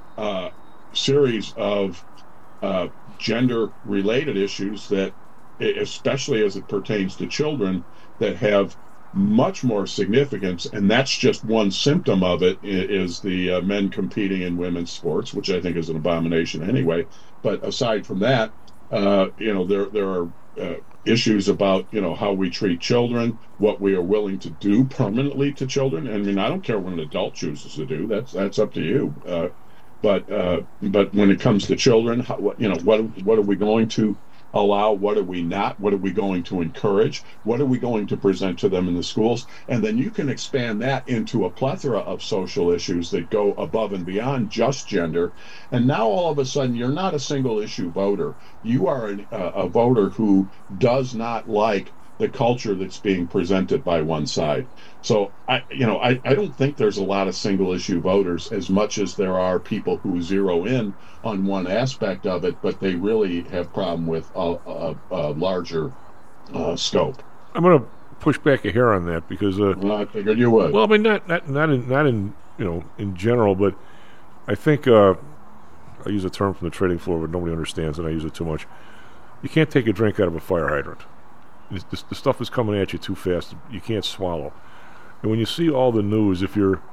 series of gender-related issues that, especially as it pertains to children, that have much more significance, and that's just one symptom of it, is the men competing in women's sports, which I think is an abomination anyway. But aside from that, there are issues about how we treat children, what we are willing to do permanently to children. I mean, I don't care what an adult chooses to do; that's up to you. But when it comes to children, what are we going to allow? What are we not? What are we going to encourage? What are we going to present to them in the schools? And then you can expand that into a plethora of social issues that go above and beyond just gender. And now all of a sudden, you're not a single issue voter. You are a voter who does not like the culture that's being presented by one side. So I don't think there's a lot of single issue voters as much as there are people who zero in on one aspect of it, but they really have problem with a larger scope. I'm going to push back a hair on that because I figured you would. Well, I mean, not in in general, but I think I use a term from the trading floor, but nobody understands, and I use it too much. You can't take a drink out of a fire hydrant. The stuff is coming at you too fast. You can't swallow. And when you see all the news, if you're,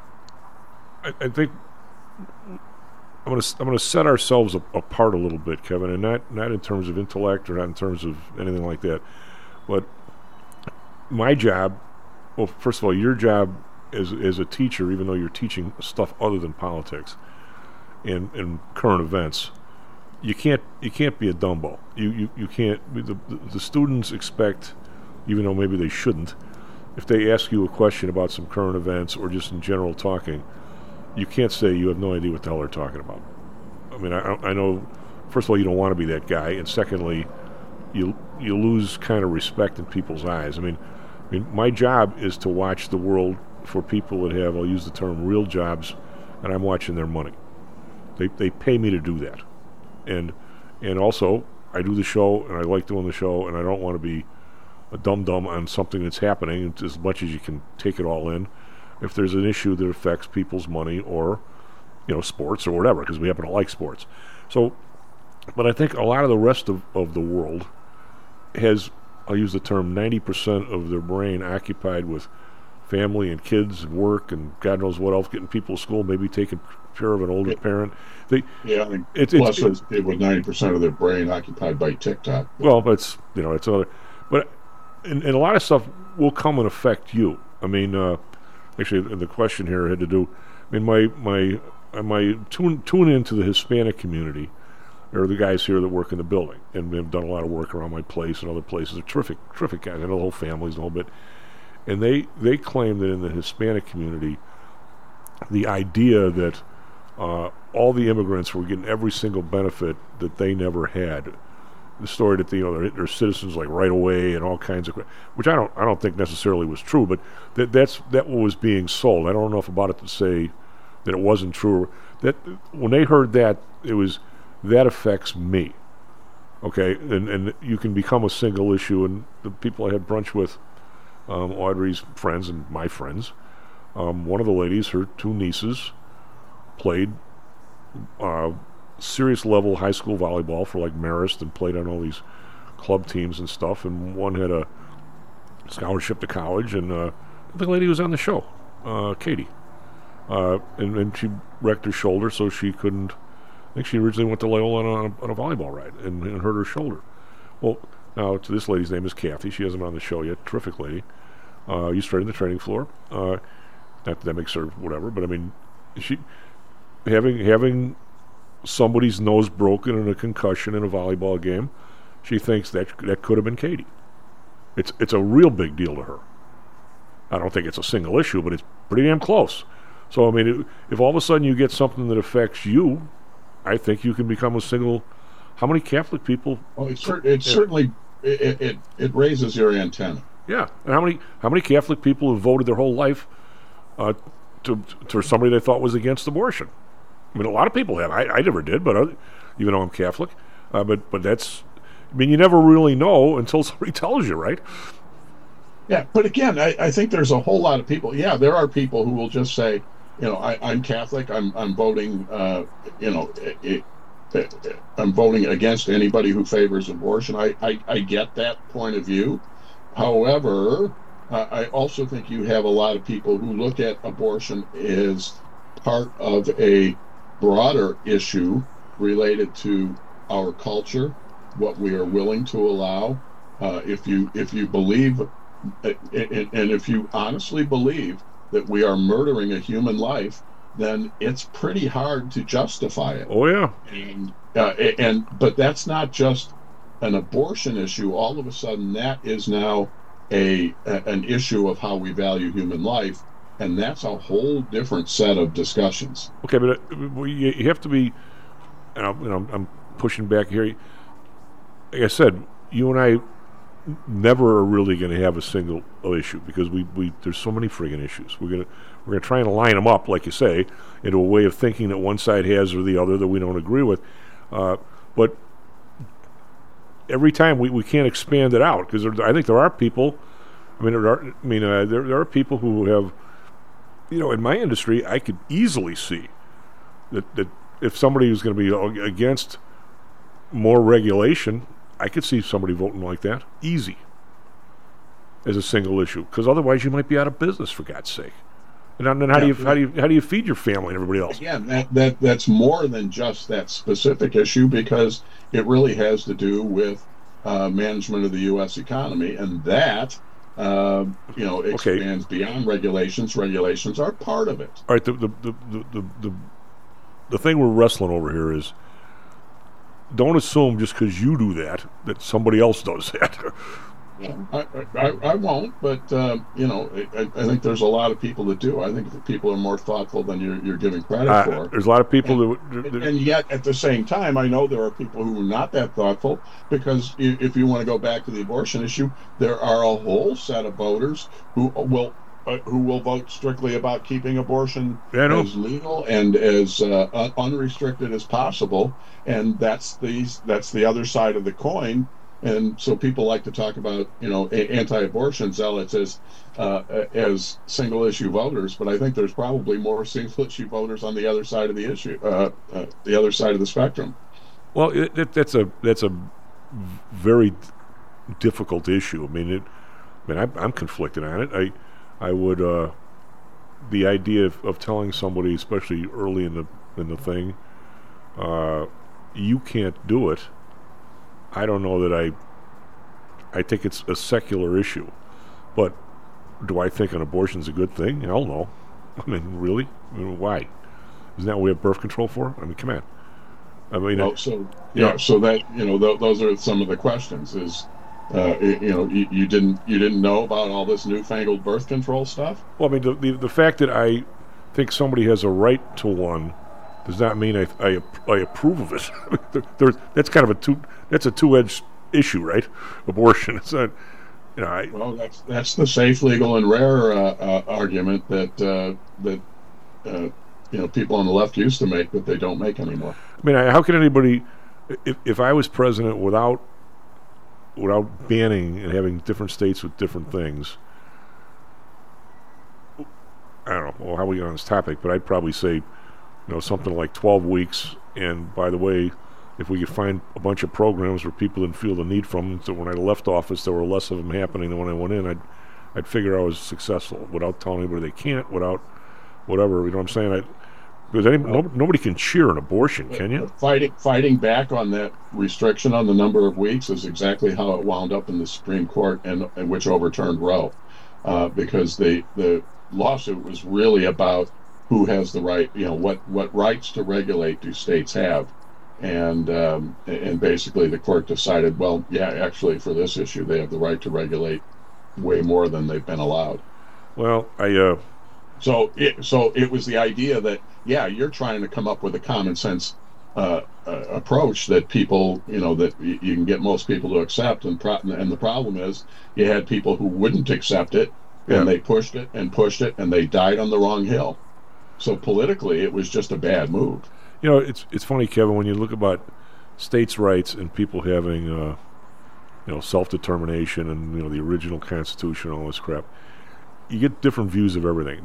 I think I'm going to set ourselves apart a little bit, Kevin, and not in terms of intellect or not in terms of anything like that. But my job, well, first of all, your job as a teacher, even though you're teaching stuff other than politics and current events, you can't be a Dumbo. You can't. The students expect, even though maybe they shouldn't, if they ask you a question about some current events or just in general talking, you can't say you have no idea what the hell they're talking about. I mean, I know. First of all, you don't want to be that guy, and secondly, you lose kind of respect in people's eyes. I mean, my job is to watch the world for people that have, I'll use the term, real jobs, and I'm watching their money. They pay me to do that. And also, I do the show, and I like doing the show, and I don't want to be a dum-dum on something that's happening as much as you can take it all in. If there's an issue that affects people's money or, sports or whatever, because we happen to like sports. So, but I think a lot of the rest of the world has, I'll use the term, 90% of their brain occupied with family and kids and work and God knows what else, getting people to school, maybe taking care of an older parent. I think plus there's people with 90% of their brain occupied by TikTok. Well, it's another, but and a lot of stuff will come and affect you. I mean, actually, the question here had to do. I mean, my tune into the Hispanic community. There are the guys here that work in the building, and they've done a lot of work around my place and other places. They're terrific guys. I know the whole families, the whole bit. And they claim that in the Hispanic community, the idea that all the immigrants were getting every single benefit that they never had. The story that they're citizens like right away and all kinds of, which I don't think necessarily was true, but that's what was being sold. I don't know enough about it to say that it wasn't true. That when they heard that, it was that affects me. Okay, and you can become a single issue. And the people I had brunch with, Audrey's friends and my friends, one of the ladies, her two nieces, played serious level high school volleyball for like Marist and played on all these club teams and stuff, and one had a scholarship to college, and the lady was on the show, Katie, and she wrecked her shoulder, so she couldn't. I think she originally went to Loyola on a volleyball ride and hurt her shoulder. Well, now this lady's name is Kathy. She hasn't been on the show yet. Terrific lady. Used to trade in the training floor. Not that makes her whatever, but I mean, she having somebody's nose broken in a concussion in a volleyball game, she thinks that could have been Katie. It's a real big deal to her. I don't think it's a single issue, but it's pretty damn close. So I mean, if all of a sudden you get something that affects you, I think you can become a single. How many Catholic people? Oh, certainly raises your antenna. Yeah, and how many Catholic people have voted their whole life to somebody they thought was against abortion? I mean, a lot of people have. I never did, but even though I'm Catholic, but that's. I mean, you never really know until somebody tells you, right? Yeah, but again, I think there's a whole lot of people. Yeah, there are people who will just say, I'm Catholic. I'm voting. I'm voting against anybody who favors abortion. I get that point of view. However, I also think you have a lot of people who look at abortion as part of a broader issue related to our culture, what we are willing to allow. If you believe, and if you honestly believe that we are murdering a human life, then it's pretty hard to justify it. Oh yeah. But that's not just an abortion issue. All of a sudden, that is now an issue of how we value human life, and that's a whole different set of discussions. Okay, but you have to be, and I'm pushing back here. Like I said, you and I never are really going to have a single issue because we there's so many friggin' issues. We're gonna try and line them up, like you say, into a way of thinking that one side has or the other that we don't agree with. But every time we can't expand it out because I think there are people. There are people who have, in my industry, I could easily see that if somebody was going to be against more regulation, I could see somebody voting like that easy as a single issue because otherwise you might be out of business, for God's sake. And then how do you feed your family and everybody else? Yeah, that's more than just that specific issue because it really has to do with management of the U.S. economy, and that expands beyond regulations. Regulations are part of it. All right, the thing we're wrestling over here is don't assume just because you do that somebody else does that. I won't, but I think there's a lot of people that do. I think that people are more thoughtful than you're giving credit for. There's a lot of people and yet at the same time, I know there are people who are not that thoughtful because if you want to go back to the abortion issue, there are a whole set of voters who will vote strictly about keeping abortion as legal and as unrestricted as possible, and that's the other side of the coin. And so people like to talk about, anti-abortion zealots as single-issue voters, but I think there's probably more single-issue voters on the other side of the issue, the other side of the spectrum. Well, that's a very difficult issue. I'm conflicted on it. I would the idea of telling somebody, especially early in the thing, you can't do it. I don't know that I think it's a secular issue, but do I think an abortion's a good thing? Hell no. Really? Why? Isn't that what we have birth control for? Come on. So that those are some of the questions. Is you didn't know about all this newfangled birth control stuff? Well, the fact that I think somebody has a right to one does not mean I approve of it. That's kind of that's a two-edged issue, right? Abortion. It's not. Well, that's the safe, legal, and rare argument that people on the left used to make that they don't make anymore. How can anybody, if I was president without banning and having different states with different things, I don't know how we get on this topic, but I'd probably say, something like 12 weeks. And by the way, if we could find a bunch of programs where people didn't feel the need from them, so when I left office, there were less of them happening than when I went in, I'd figure I was successful without telling anybody they can't, without whatever. You know what I'm saying? Because nobody can cheer an abortion, can you? Fighting back on that restriction on the number of weeks is exactly how it wound up in the Supreme Court, and which overturned Roe, because the lawsuit was really about who has the right, what rights to regulate do states have, and basically the court decided, well, yeah, actually for this issue they have the right to regulate way more than they've been allowed. Well, So it was the idea that, yeah, you're trying to come up with a common sense approach that people, that you can get most people to accept, and the problem is you had people who wouldn't accept it, and they pushed it, and they died on the wrong hill. So politically, it was just a bad move. It's funny, Kevin, when you look about states' rights and people having, self-determination and the original Constitution, all this crap. You get different views of everything.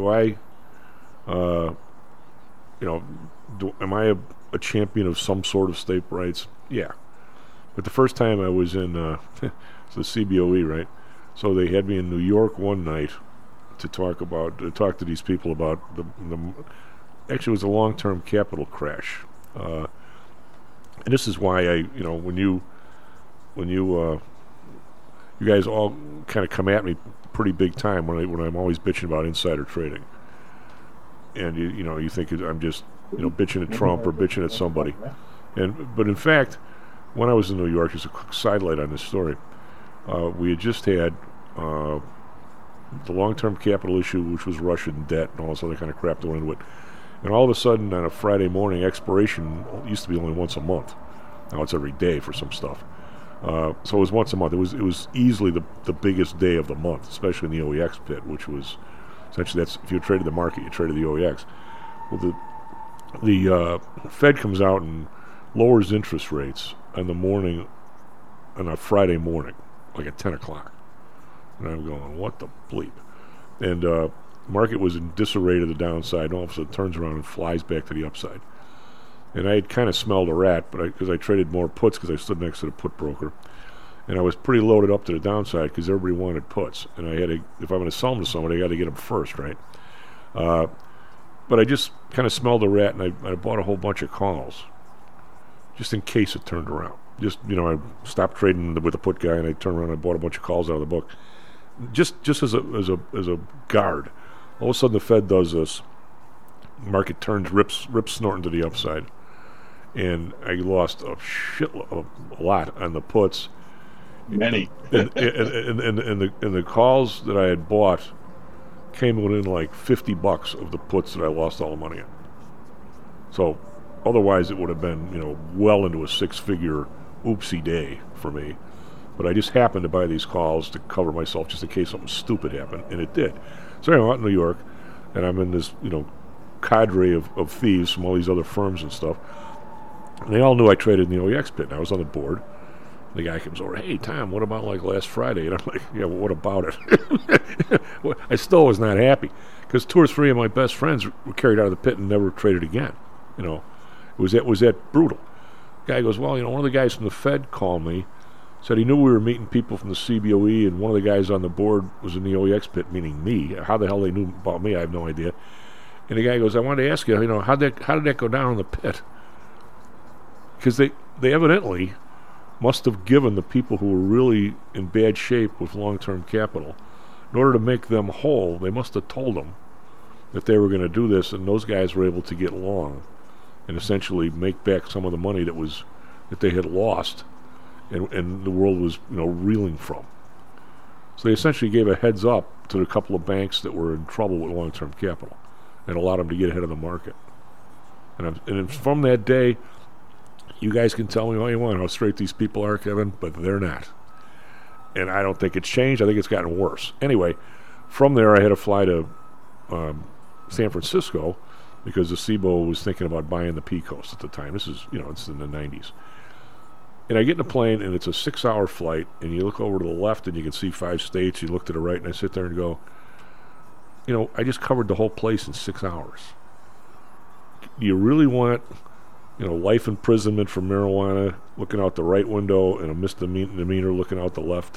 Am I a champion of some sort of state rights? Yeah. But the first time I was in it's the CBOE, right? So they had me in New York one night to talk to these people about the actually it was a long-term capital crash. And this is why when you guys all kind of come at me pretty big time when I'm always bitching about insider trading, and you think I'm just bitching at Trump or bitching at somebody, but in fact, when I was in New York, just a quick sidelight on this story, we had just had the long-term capital issue, which was Russian debt and all this other kind of crap that went into it, and all of a sudden on a Friday morning, expiration used to be only once a month. Now it's every day for some stuff. So it was once a month. It was easily the biggest day of the month, especially in the OEX pit, which was essentially, that's if you traded the market, you traded the OEX. Well, the Fed comes out and lowers interest rates on a Friday morning, like at 10 o'clock. And I'm going, what the bleep? And market was in disarray to the downside, and all of a sudden it turns around and flies back to the upside. And I had kind of smelled a rat, because I traded more puts because I stood next to the put broker. And I was pretty loaded up to the downside because everybody wanted puts. And I had to, if I'm going to sell them to somebody, I got to get them first, right? But I just kind of smelled a rat, and I bought a whole bunch of calls just in case it turned around. Just, I stopped trading with the put guy, and I turned around and I bought a bunch of calls out of the book. Just as a guard. All of a sudden the Fed does this. Market turns, rips snorting to the upside. And I lost a lot on the puts. Many. and the calls that I had bought came within like $50 of the puts that I lost all the money on. So otherwise it would have been, well into a six-figure oopsie day for me. But I just happened to buy these calls to cover myself just in case something stupid happened, and it did. So anyway, I'm out in New York, and I'm in this, cadre of thieves from all these other firms and stuff. And they all knew I traded in the OEX pit, and I was on the board. The guy comes over, hey, Tom, what about like last Friday? And I'm like, yeah, well, what about it? I still was not happy, because 2 or 3 of my best friends were carried out of the pit and never traded again. It was that brutal. The guy goes, well, one of the guys from the Fed called me, said he knew we were meeting people from the CBOE, and one of the guys on the board was in the OEX pit, meaning me. How the hell they knew about me, I have no idea. And the guy goes, I wanted to ask you, how did that go down in the pit? Because they evidently must have given the people who were really in bad shape with long-term capital, in order to make them whole, they must have told them that they were going to do this, and those guys were able to get long and essentially make back some of the money that they had lost and the world was reeling from. So they essentially gave a heads up to a couple of banks that were in trouble with long-term capital and allowed them to get ahead of the market. And from that day, you guys can tell me all you want how straight these people are, Kevin, but they're not. And I don't think it's changed. I think it's gotten worse. Anyway, from there I had to fly to San Francisco because the CBOE was thinking about buying the Pecos at the time. This is, it's in the 90s. And I get in a plane, and it's a 6-hour flight, and you look over to the left, and you can see 5 states. You look to the right, and I sit there and go, I just covered the whole place in 6 hours. Do you really want, life imprisonment for marijuana, looking out the right window, and a misdemeanor looking out the left?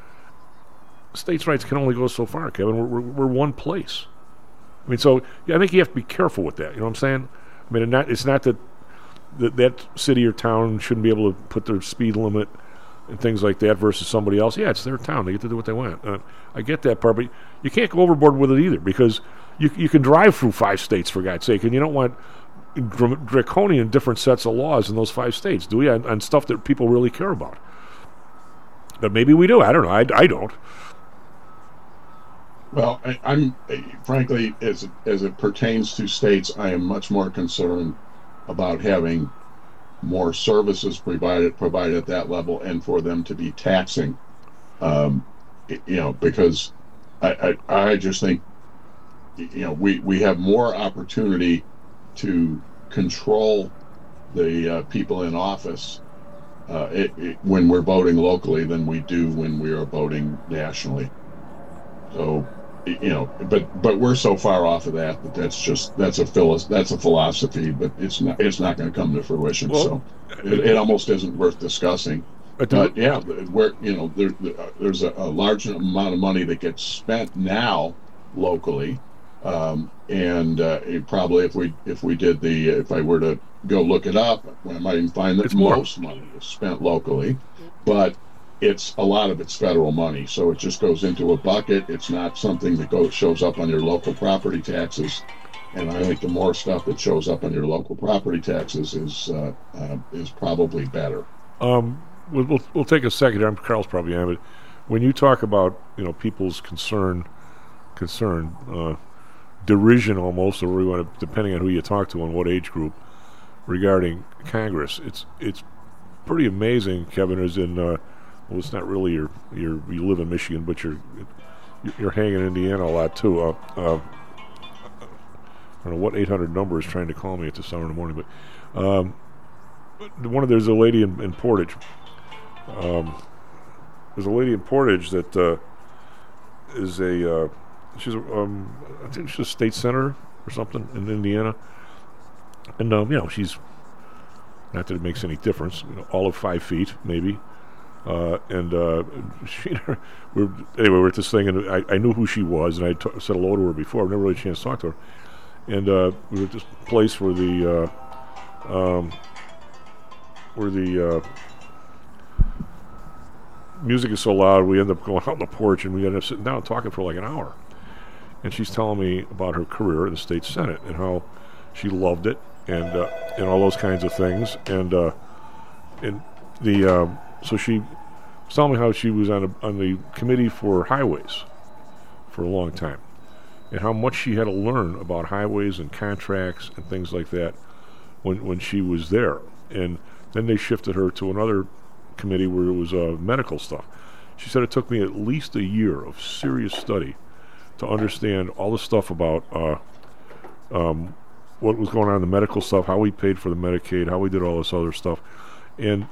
States' rights can only go so far, Kevin. We're one place. I mean, so I think you have to be careful with that. You know what I'm saying? I mean, it's not that city or town shouldn't be able to put their speed limit and things like that versus somebody else. Yeah, it's their town; they get to do what they want. I get that part, but you can't go overboard with it either, because you can drive through 5 states, for God's sake, and you don't want draconian different sets of laws in those 5 states, do we? On stuff that people really care about. But maybe we do. I don't know. I don't. Well, I'm frankly, as it pertains to states, I am much more concerned about having more services provided at that level, and for them to be taxing, because I just think, we have more opportunity to control the people in office when we're voting locally than we do when we are voting nationally. So, but we're so far off of that that's a philosophy, but it's not going to come to fruition. Well, so it almost isn't worth discussing. But yeah, there's a large amount of money that gets spent now locally, and probably if I were to go look it up, I might even find that most money is spent locally, but a lot of it's federal money, so it just goes into a bucket. It's not something that shows up on your local property taxes, and I think the more stuff that shows up on your local property taxes is probably better. We'll take a second here. Carl's probably on it. When you talk about people's concern, derision almost, or depending on who you talk to and what age group, regarding Congress, it's pretty amazing. Kevin is in. Well, it's not really you live in Michigan, but you're hanging in Indiana a lot too. I don't know what 800 number is trying to call me at this hour in the morning, but there's a lady in Portage. There's a lady in Portage that is I think she's a state senator or something in Indiana, and she's, not that it makes any difference, all of 5 feet maybe. We're at this thing, and I knew who she was, and I said hello to her before. I've never really had a chance to talk to her. And we were at this place where the music is so loud, we end up going out on the porch, and we end up sitting down and talking for like an hour. And she's telling me about her career in the state senate and how she loved it, and all those kinds of things. So she was telling me how she was on the committee for highways for a long time, and how much she had to learn about highways and contracts and things like that when she was there. And then they shifted her to another committee where it was medical stuff. She said it took me at least a year of serious study to understand all the stuff about what was going on in the medical stuff, how we paid for the Medicaid, how we did all this other stuff, and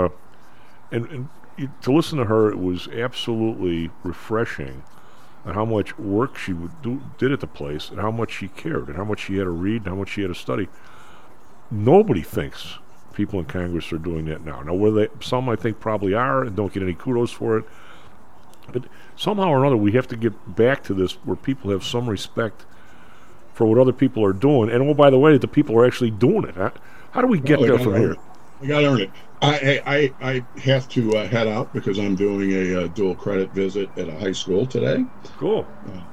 to listen to her, it was absolutely refreshing on how much work she did at the place, and how much she cared, and how much she had to read, and how much she had to study. Nobody thinks people in Congress are doing that now. Now, some I think probably are and don't get any kudos for it, but somehow or another we have to get back to this where people have some respect for what other people are doing, and by the way, that the people are actually doing it. How do we get there from here? We got to earn it. I have to head out because I'm doing a dual credit visit at a high school today. Cool.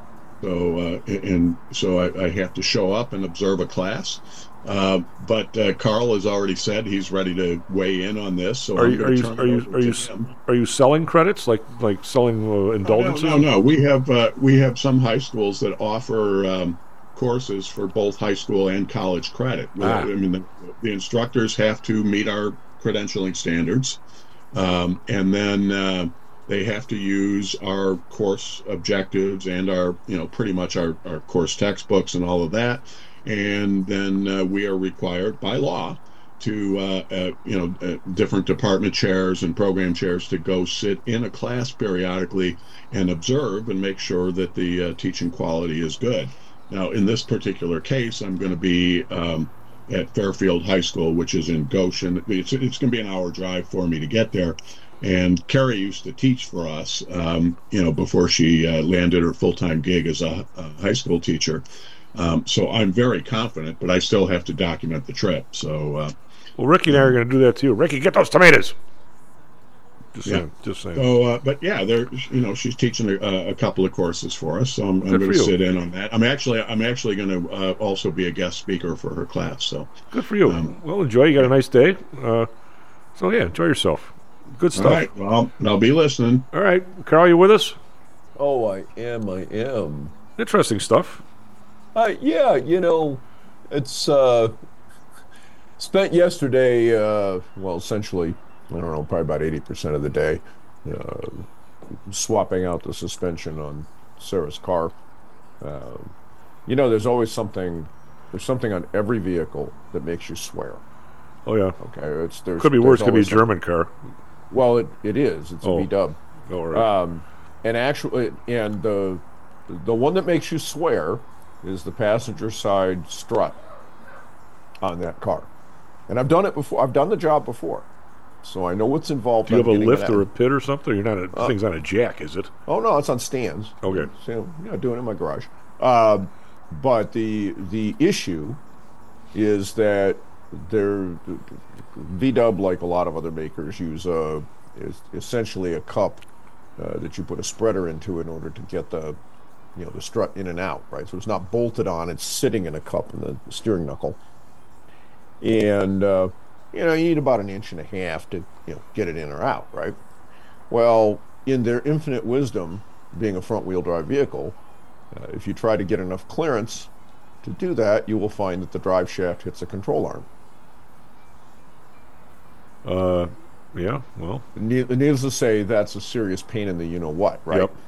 So I have to show up and observe a class. But Carl has already said he's ready to weigh in on this. So are you selling credits, like selling indulgences? No. We have some high schools that offer courses for both high school and college credit. I mean, the instructors have to meet our credentialing standards, and then they have to use our course objectives and our, pretty much our course textbooks and all of that. And then we are required by law to, different department chairs and program chairs to go sit in a class periodically and observe and make sure that the teaching quality is good. Now, in this particular case, I'm going to be at Fairfield High School, which is in Goshen. It's going to be an hour drive for me to get there. And Carrie used to teach for us, before she landed her full-time gig as a high school teacher. So I'm very confident, but I still have to document the trip. So, well, Ricky and I are going to do that too. Ricky, get those tomatoes. Just Yeah. saying. Just saying. So, but yeah, she's teaching a couple of courses for us, so I'm going to sit in on that. I'm actually going to also be a guest speaker for her class. So good for you. Well, enjoy. You got a nice day. So yeah, enjoy yourself. Good stuff. All right. Well, I'll be listening. All right, Carl, you with us? Oh, I am. Interesting stuff. Yeah, it's spent yesterday. Well, essentially, I don't know, probably about 80% of the day, swapping out the suspension on Sarah's car. There's always something. There's something on every vehicle that makes you swear. Oh yeah. Okay. Could be worse. Could be a German car. Well, it is. It's a VW. Oh, right. And actually, the one that makes you swear is the passenger side strut on that car. And I've done it before. I've done the job before, so I know what's involved. Do you have a lift or a pit or something? You're not. The thing's on a jack, is it? Oh no, it's on stands. Okay. So doing it in my garage. But the issue is that VW, like a lot of other makers, use essentially a cup that you put a spreader into in order to get the strut in and out, right? So it's not bolted on; it's sitting in a cup in the steering knuckle, and you need about 1.5 inches to get it in or out, right? Well, in their infinite wisdom, being a front-wheel drive vehicle, if you try to get enough clearance to do that, you will find that the drive shaft hits a control arm. Yeah, well. Needless to say, that's a serious pain in the you-know-what, right? Yep.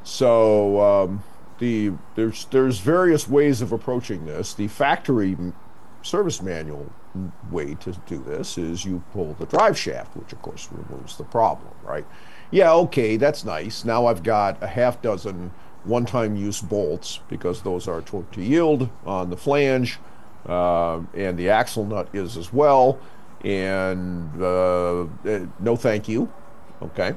So there's various ways of approaching this. The factory service manual way to do this is you pull the drive shaft, which of course removes the problem, right? Yeah, okay, that's nice. Now I've got a half dozen one-time use bolts, because those are torque to yield on the flange, and the axle nut is as well. And no thank you. Okay.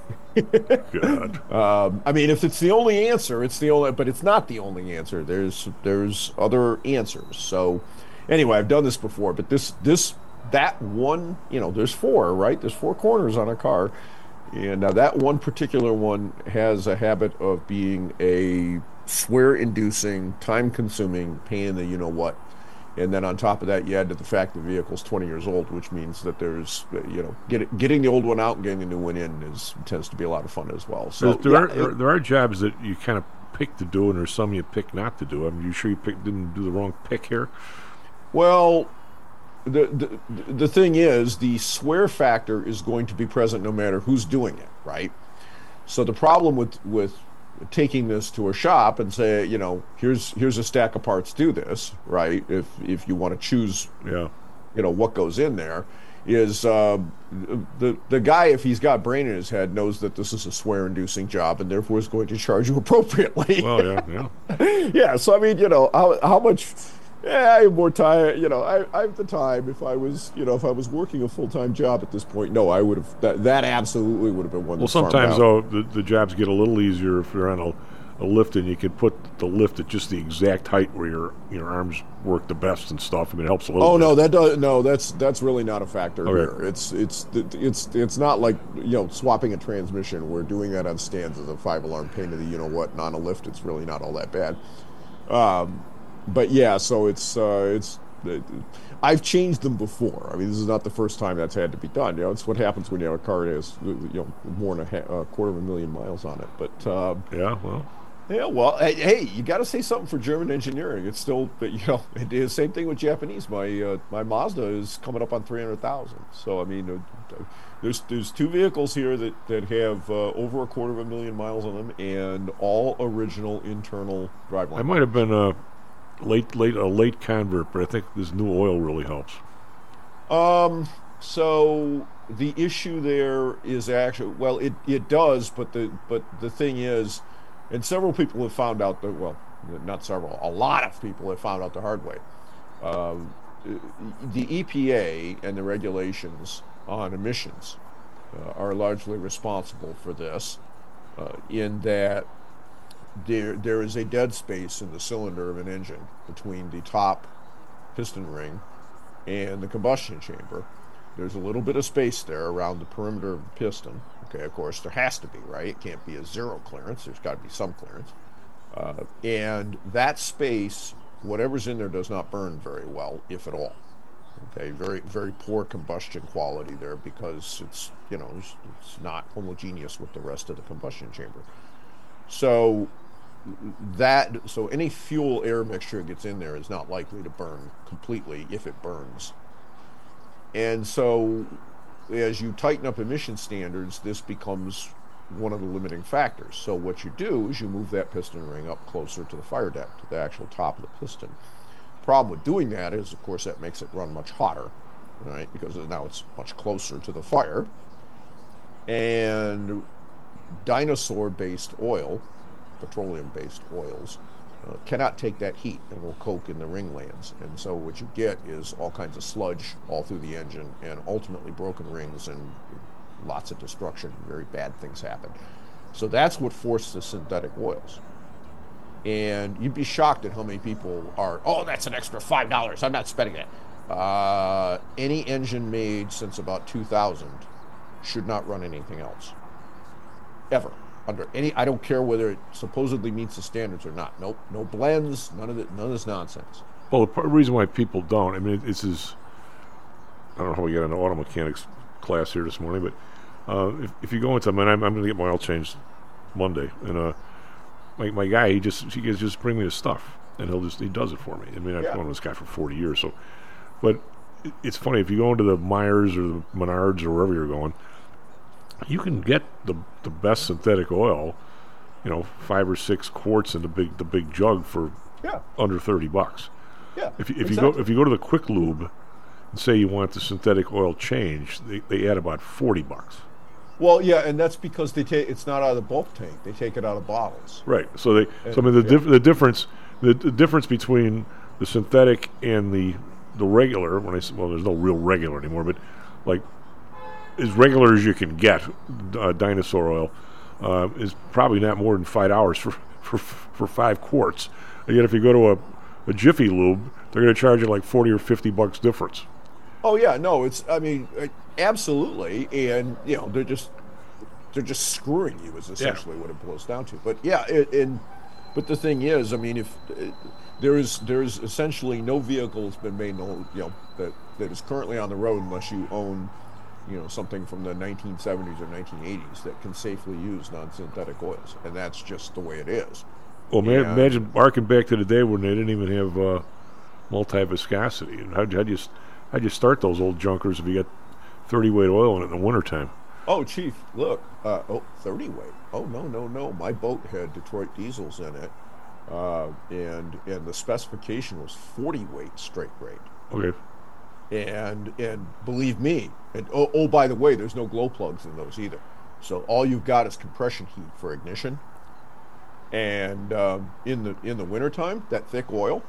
God. I mean, if it's the only answer, it's the only, but it's not the only answer. There's other answers. So anyway, I've done this before, but that one, there's 4, right? There's 4 corners on a car. And now that one particular one has a habit of being a swear-inducing, time-consuming pain in the you-know-what. And then on top of that, you add to the fact the vehicle's 20 years old, which means that there's, getting the old one out and getting the new one in tends to be a lot of fun as well. So there are jobs that you kind of pick to do, and there's some you pick not to do. I mean, you sure you didn't do the wrong pick here? Well, the thing is, the swear factor is going to be present no matter who's doing it, right? So the problem with taking this to a shop and say, here's a stack of parts, do this, right? If you want to choose, what goes in there, is the guy, if he's got brain in his head, knows that this is a swear-inducing job and therefore is going to charge you appropriately. Well, yeah. Yeah, so I mean, how much. Yeah, I have more time. I have the time. If I was working a full-time job at this point, no, I would have. That absolutely would have been one. Well, sometimes though, the jobs get a little easier if you're on a lift, and you can put the lift at just the exact height where your arms work the best and stuff. I mean, it helps a little. Oh no, that's really not a factor okay. here. It's not like swapping a transmission. We're doing that on stands as a 5-alarm pain to the you-know-what, and on a lift, it's really not all that bad. But yeah, so it's I've changed them before. I mean, this is not the first time that's had to be done. It's what happens when you have a car that has more than a 250,000 miles on it. But hey, you got to say something for German engineering. It's still, it is same thing with Japanese. My Mazda is coming up on 300,000. So I mean, there's 2 vehicles here that have over 250,000 miles on them, and all original internal driveline. I might have been a late convert, but I think this new oil really helps. So the issue there is actually, well, it does, but the thing is, and several people have found out that, well, not several, a lot of people have found out the hard way. The EPA and the regulations on emissions are largely responsible for this, in that there is a dead space in the cylinder of an engine between the top piston ring and the combustion chamber, there's a little bit of space there around the perimeter of the piston. Okay, of course, there has to be, right? It can't be a zero clearance. There's got to be some clearance. And that space, whatever's in there, does not burn very well, if at all. Okay, very, very poor combustion quality there because it's not homogeneous with the rest of the combustion chamber. So any fuel air mixture that gets in there is not likely to burn completely if it burns. And so as you tighten up emission standards, this becomes one of the limiting factors. So what you do is you move that piston ring up closer to the fire deck, to the actual top of the piston. Problem with doing that is, of course, that makes it run much hotter, right? Because now it's much closer to the fire. And dinosaur-based oil, petroleum-based oils, cannot take that heat and will coke in the ring lands. And so what you get is all kinds of sludge all through the engine and ultimately broken rings and lots of destruction. Very bad things happen. So that's what forced the synthetic oils. And you'd be shocked at how many people are, oh, that's an extra $5. I'm not spending that. Any engine made since about 2000 should not run anything else. Ever. Under any, I don't care whether it supposedly meets the standards or not. Nope, no blends, none of this nonsense. Well, the reason why people don't, I mean, this is, I don't know how we got an auto mechanics class here this morning, but if you go into, I mean, I'm going to get my oil changed Monday, and my guy, he just bring me his stuff, and he does it for me. I mean, I've known this guy for 40 years, so, but it's funny, if you go into the Myers or the Menards or wherever you're going, you can get the best synthetic oil, 5 or 6 quarts in the big jug for under $30. Yeah. If you go to the Quick Lube and say you want the synthetic oil changed, they add about $40. Well, yeah, and that's because it's not out of the bulk tank; they take it out of bottles. Right. So the difference between the synthetic and the regular, there's no real regular anymore, but like as regular as you can get, dinosaur oil is probably not more than $5 for 5 quarts. And yet, if you go to a Jiffy Lube, they're going to charge you like $40 or $50 difference. Oh yeah, no, absolutely, and they're just screwing you is essentially what it boils down to. But yeah, but the thing is, I mean, if there is essentially no vehicle that's been made, that is currently on the road unless you own, something from the 1970s or 1980s that can safely use non-synthetic oils, and that's just the way it is. Well, imagine arcing back to the day when they didn't even have multi-viscosity, and how'd you start those old junkers if you got 30 weight oil in it in the wintertime? Oh, Chief, look, 30 weight. Oh, no. My boat had Detroit diesels in it, and the specification was 40 weight straight grade. Okay. And believe me, and by the way, there's no glow plugs in those either. So all you've got is compression heat for ignition. And in the wintertime, that thick oil,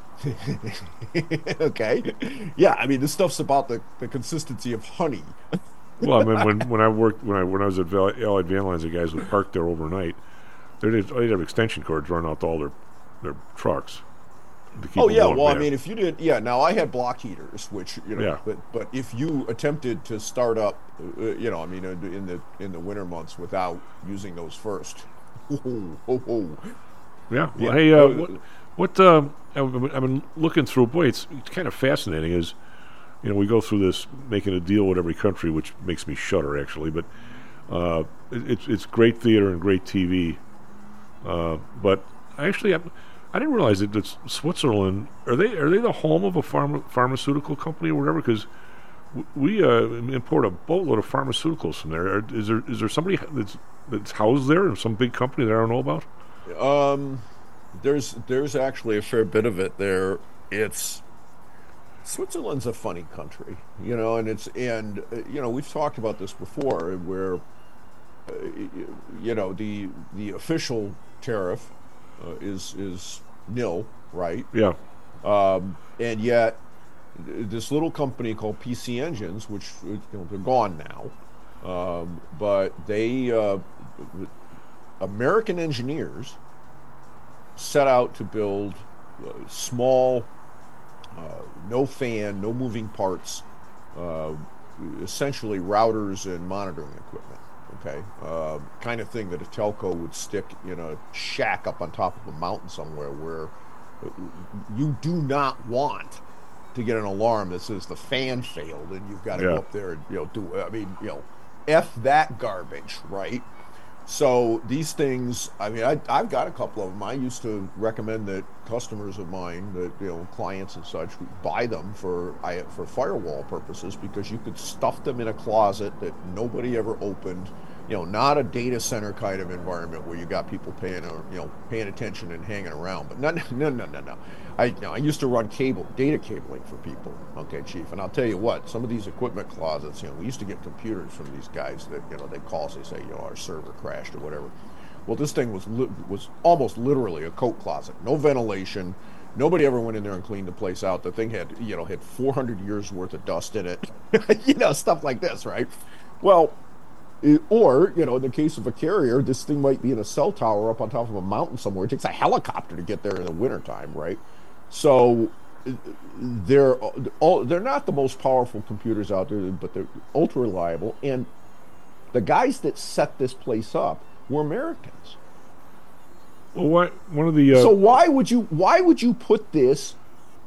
okay, yeah, I mean, this stuff's about the consistency of honey. Well, I mean, when I was at Allied Van Lines, the guys would park there overnight. They'd have extension cords run out to all their trucks. Oh yeah, well, I mean, if you did, now I had block heaters, which but if you attempted to start up, in the winter months without using those first. Yeah. Well, hey, what I've been looking through. Boy, it's kind of fascinating. Is we go through this making a deal with every country, which makes me shudder actually. But it's great theater and great TV. But actually, I didn't realize that Switzerland are they the home of a pharmaceutical company or whatever? Because we import a boatload of pharmaceuticals from there. Is there somebody that's housed there in some big company that I don't know about? There's actually a fair bit of it there. Switzerland's a funny country, and we've talked about this before, where the official tariff is nil, right? Yeah. And yet this little company called PC Engines, which they're gone now, but they American engineers set out to build small, no fan, no moving parts essentially routers and monitoring equipment. Okay, kind of thing that a telco would stick in a shack up on top of a mountain somewhere, where you do not want to get an alarm that says the fan failed and you've got to go up there and F that garbage, right? So these things, I mean, I've got a couple of them. I used to recommend that customers of mine, that clients and such, buy them for firewall purposes, because you could stuff them in a closet that nobody ever opened. Not a data center kind of environment where you got people paying attention and hanging around. But no. I used to run data cabling for people. Okay, Chief, and I'll tell you what, some of these equipment closets, we used to get computers from these guys that they call us, they say our server crashed or whatever. Well, this thing was almost literally a coat closet, no ventilation. Nobody ever went in there and cleaned the place out. The thing had 400 years worth of dust in it, stuff like this, right? Well. Or, in the case of a carrier, this thing might be in a cell tower up on top of a mountain somewhere. It takes a helicopter to get there in the wintertime, right? So they're not the most powerful computers out there, but they're ultra reliable. And the guys that set this place up were Americans. Well, one of the so why would you put this?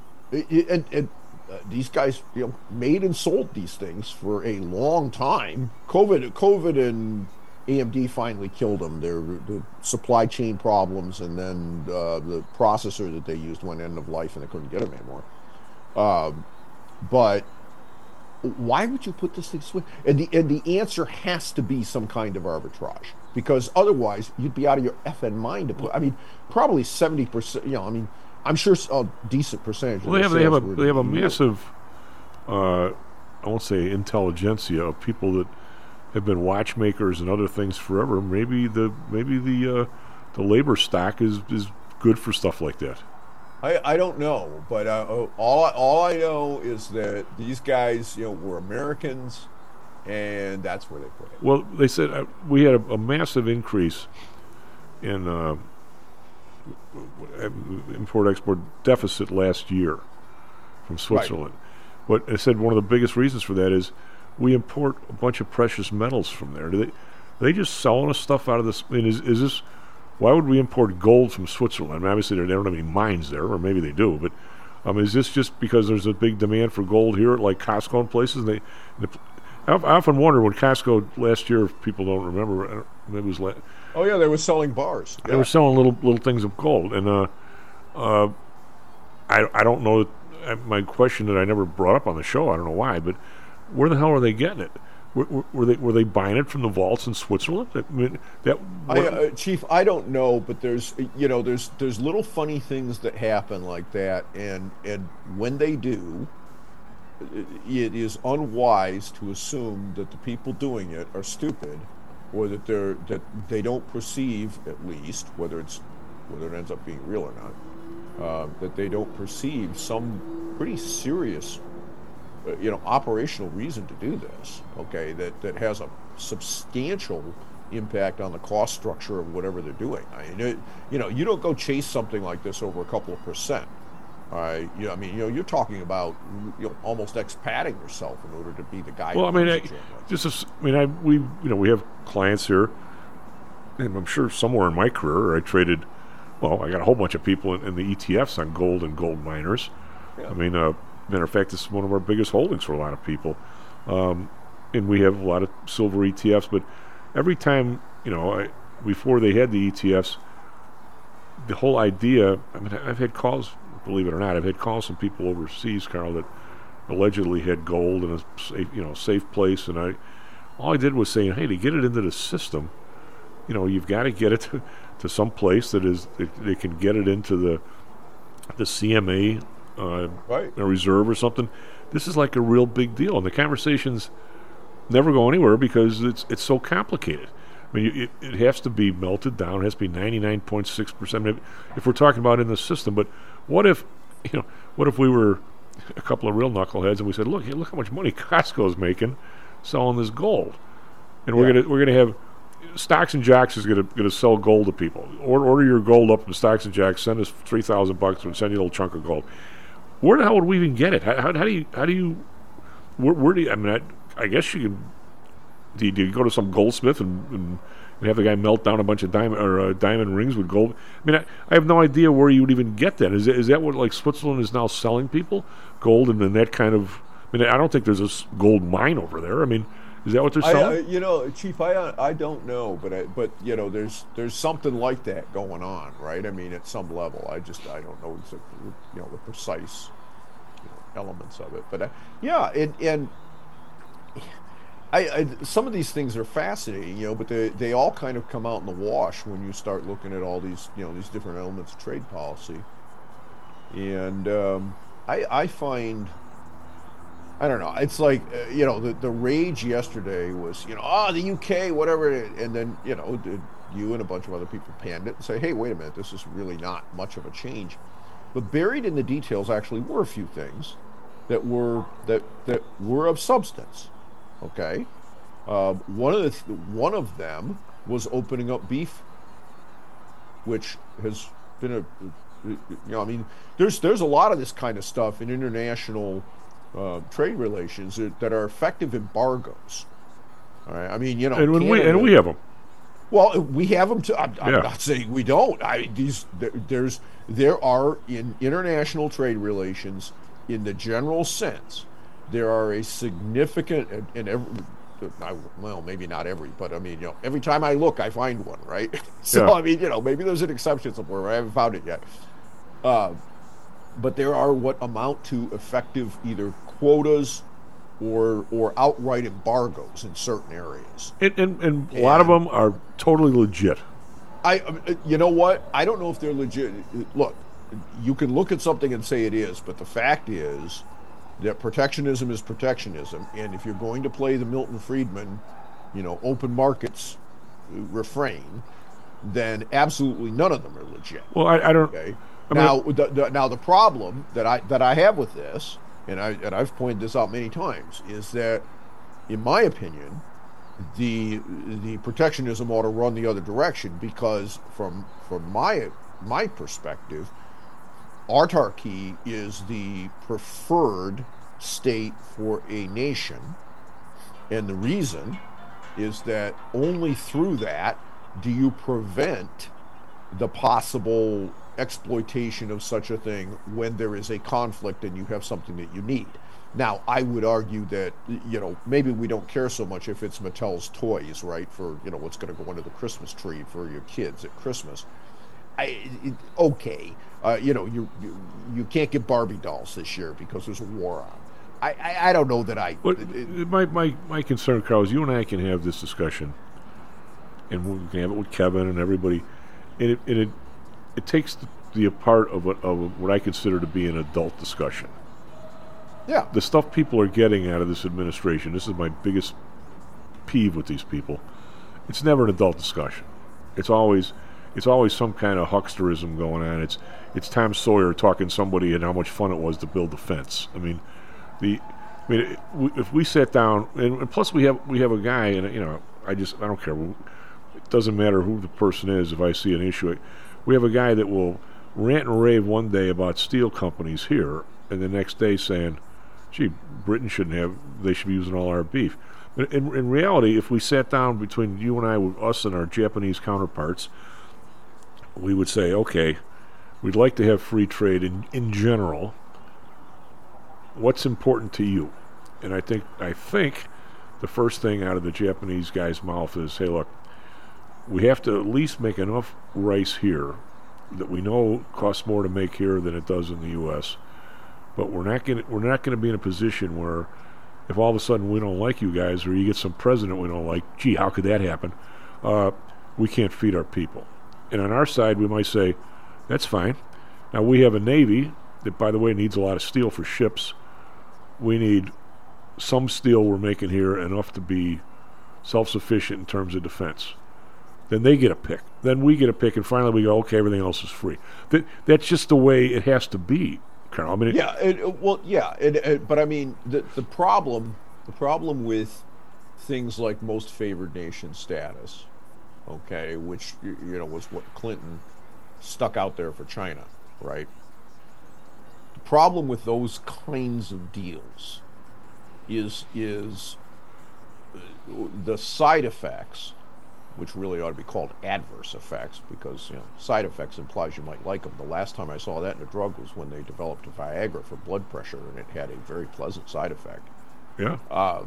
These guys, made and sold these things for a long time. COVID and AMD finally killed them. The supply chain problems, and then the processor that they used went end of life, and they couldn't get them anymore. But why would you put this thing? And the answer has to be some kind of arbitrage, because otherwise you'd be out of your effing mind to put. I mean, probably 70%. I'm sure a decent percentage. Well, they have a massive, I won't say intelligentsia, of people that have been watchmakers and other things forever. Maybe the labor stock is good for stuff like that. I don't know, but all I know is that these guys, were Americans, and that's where they put it. Well, they said we had a massive increase in import-export deficit last year from Switzerland. Right. But I said one of the biggest reasons for that is we import a bunch of precious metals from there. Are they just selling us stuff out of this? I mean, is this? Why would we import gold from Switzerland? I mean, obviously, they don't have any mines there, or maybe they do. But is this just because there's a big demand for gold here, like Costco and places? I often wonder when Costco last year, if people don't remember, it was oh yeah, they were selling bars. They were selling little things of gold, and I don't know. My question that I never brought up on the show, I don't know why, but where the hell are they getting it? Were they buying it from the vaults in Switzerland? I mean, Chief, I don't know, but there's little funny things that happen like that, and when they do, it is unwise to assume that the people doing it are stupid, or that they don't perceive, at least, whether it ends up being real or not, that they don't perceive some pretty serious operational reason to do this, okay, that has a substantial impact on the cost structure of whatever they're doing. I mean, you don't go chase something like this over a couple of percent. All right, you're talking about almost expatting yourself in order to be the guy. Well, we have clients here, and I'm sure somewhere in my career I traded. Well, I got a whole bunch of people in the ETFs on gold and gold miners. Yeah. I mean, matter of fact, this is one of our biggest holdings for a lot of people, and we have a lot of silver ETFs. But every time, before they had the ETFs, the whole idea. I mean, I've had calls. Believe it or not, I've had calls from people overseas, Carl, that allegedly had gold in a safe place, and all I did was saying, hey, to get it into the system, you've got to get it to some place that they can get it into the CMA a reserve or something. This is like a real big deal, and the conversations never go anywhere because it's so complicated. I mean, it has to be melted down. It has to be 99.6%. If we're talking about in the system, but what if we were a couple of real knuckleheads and we said, look how much money Costco's making selling this gold, and we're gonna have Stocks and Jocks is gonna sell gold to people. Order your gold up from Stocks and Jocks. Send us $3,000. We'll send you a little chunk of gold. Where the hell would we even get it? How do you? Where do you? I mean, I guess you can. Do you go to some goldsmith and have the guy melt down a bunch of diamond rings with gold? I mean, I have no idea where you would even get that. Is that what like Switzerland is now selling people gold and then that kind of? I mean, I don't think there's a gold mine over there. I mean, is that what they're selling? Chief, I don't know, but there's something like that going on, right? I mean, at some level, I don't know the precise elements of it, but some of these things are fascinating, but they all kind of come out in the wash when you start looking at all these these different elements of trade policy, and I find. I don't know. It's like, the rage yesterday was, the UK, whatever. And then, you and a bunch of other people panned it and say, hey, wait a minute, this is really not much of a change. But buried in the details actually were a few things that were of substance. Okay. One of them was opening up beef, which has been there's a lot of this kind of stuff in international trade relations that are effective embargoes. All right, I mean, and we have them. Well, we have them too. I'm not saying we don't. There are in international trade relations, in the general sense, there are a significant maybe not every, but I mean, every time I look, I find one, right? So I mean, maybe there's an exception somewhere where I haven't found it yet. But there are what amount to effective either quotas or outright embargoes in certain areas. And a lot of them are totally legit. You know what? I don't know if they're legit. Look, you can look at something and say it is, but the fact is that protectionism is protectionism. And if you're going to play the Milton Friedman, open markets refrain, then absolutely none of them are legit. Well, I don't... Okay? Now the problem that I have with this, and I've pointed this out many times, is that, in my opinion, the protectionism ought to run the other direction, because from my perspective, autarky is the preferred state for a nation, and the reason is that only through that do you prevent the possible exploitation of such a thing when there is a conflict and you have something that you need. Now, I would argue that, maybe we don't care so much if it's Mattel's toys, right, for, what's going to go under the Christmas tree for your kids at Christmas. You can't get Barbie dolls this year because there's a war on. I don't know that my concern, Carl, is you and I can have this discussion, and we can have it with Kevin and everybody, and it takes the part of what I consider to be an adult discussion. Yeah. The stuff people are getting out of this administration, this is my biggest peeve with these people. It's never an adult discussion. It's always some kind of hucksterism going on. It's Tom Sawyer talking to somebody and how much fun it was to build the fence. I mean, if we sat down, and plus we have a guy, and I don't care. It doesn't matter who the person is. If I see an issue, we have a guy that will rant and rave one day about steel companies here, and the next day saying, gee, Britain they should be using all our beef. But in reality, if we sat down between you and I, with us and our Japanese counterparts, we would say, okay, we'd like to have free trade in general. What's important to you? And I think the first thing out of the Japanese guy's mouth is, hey, look, we have to at least make enough rice here that we know costs more to make here than it does in the U.S. But we're not going to be in a position where, if all of a sudden we don't like you guys, or you get some president we don't like, gee, how could that happen? We can't feed our people. And on our side, we might say, that's fine. Now, we have a Navy that, by the way, needs a lot of steel for ships. We need some steel we're making here, enough to be self-sufficient in terms of defense. Then they get a pick. Then we get a pick, and finally we go, okay, everything else is free. That's just the way it has to be, Carl. I mean, but I mean, the problem with things like most favored nation status, okay, which was what Clinton stuck out there for China, right? The problem with those kinds of deals is the side effects, which really ought to be called adverse effects, because side effects implies you might like them. The last time I saw that in a drug was when they developed a Viagra for blood pressure, and it had a very pleasant side effect. Yeah.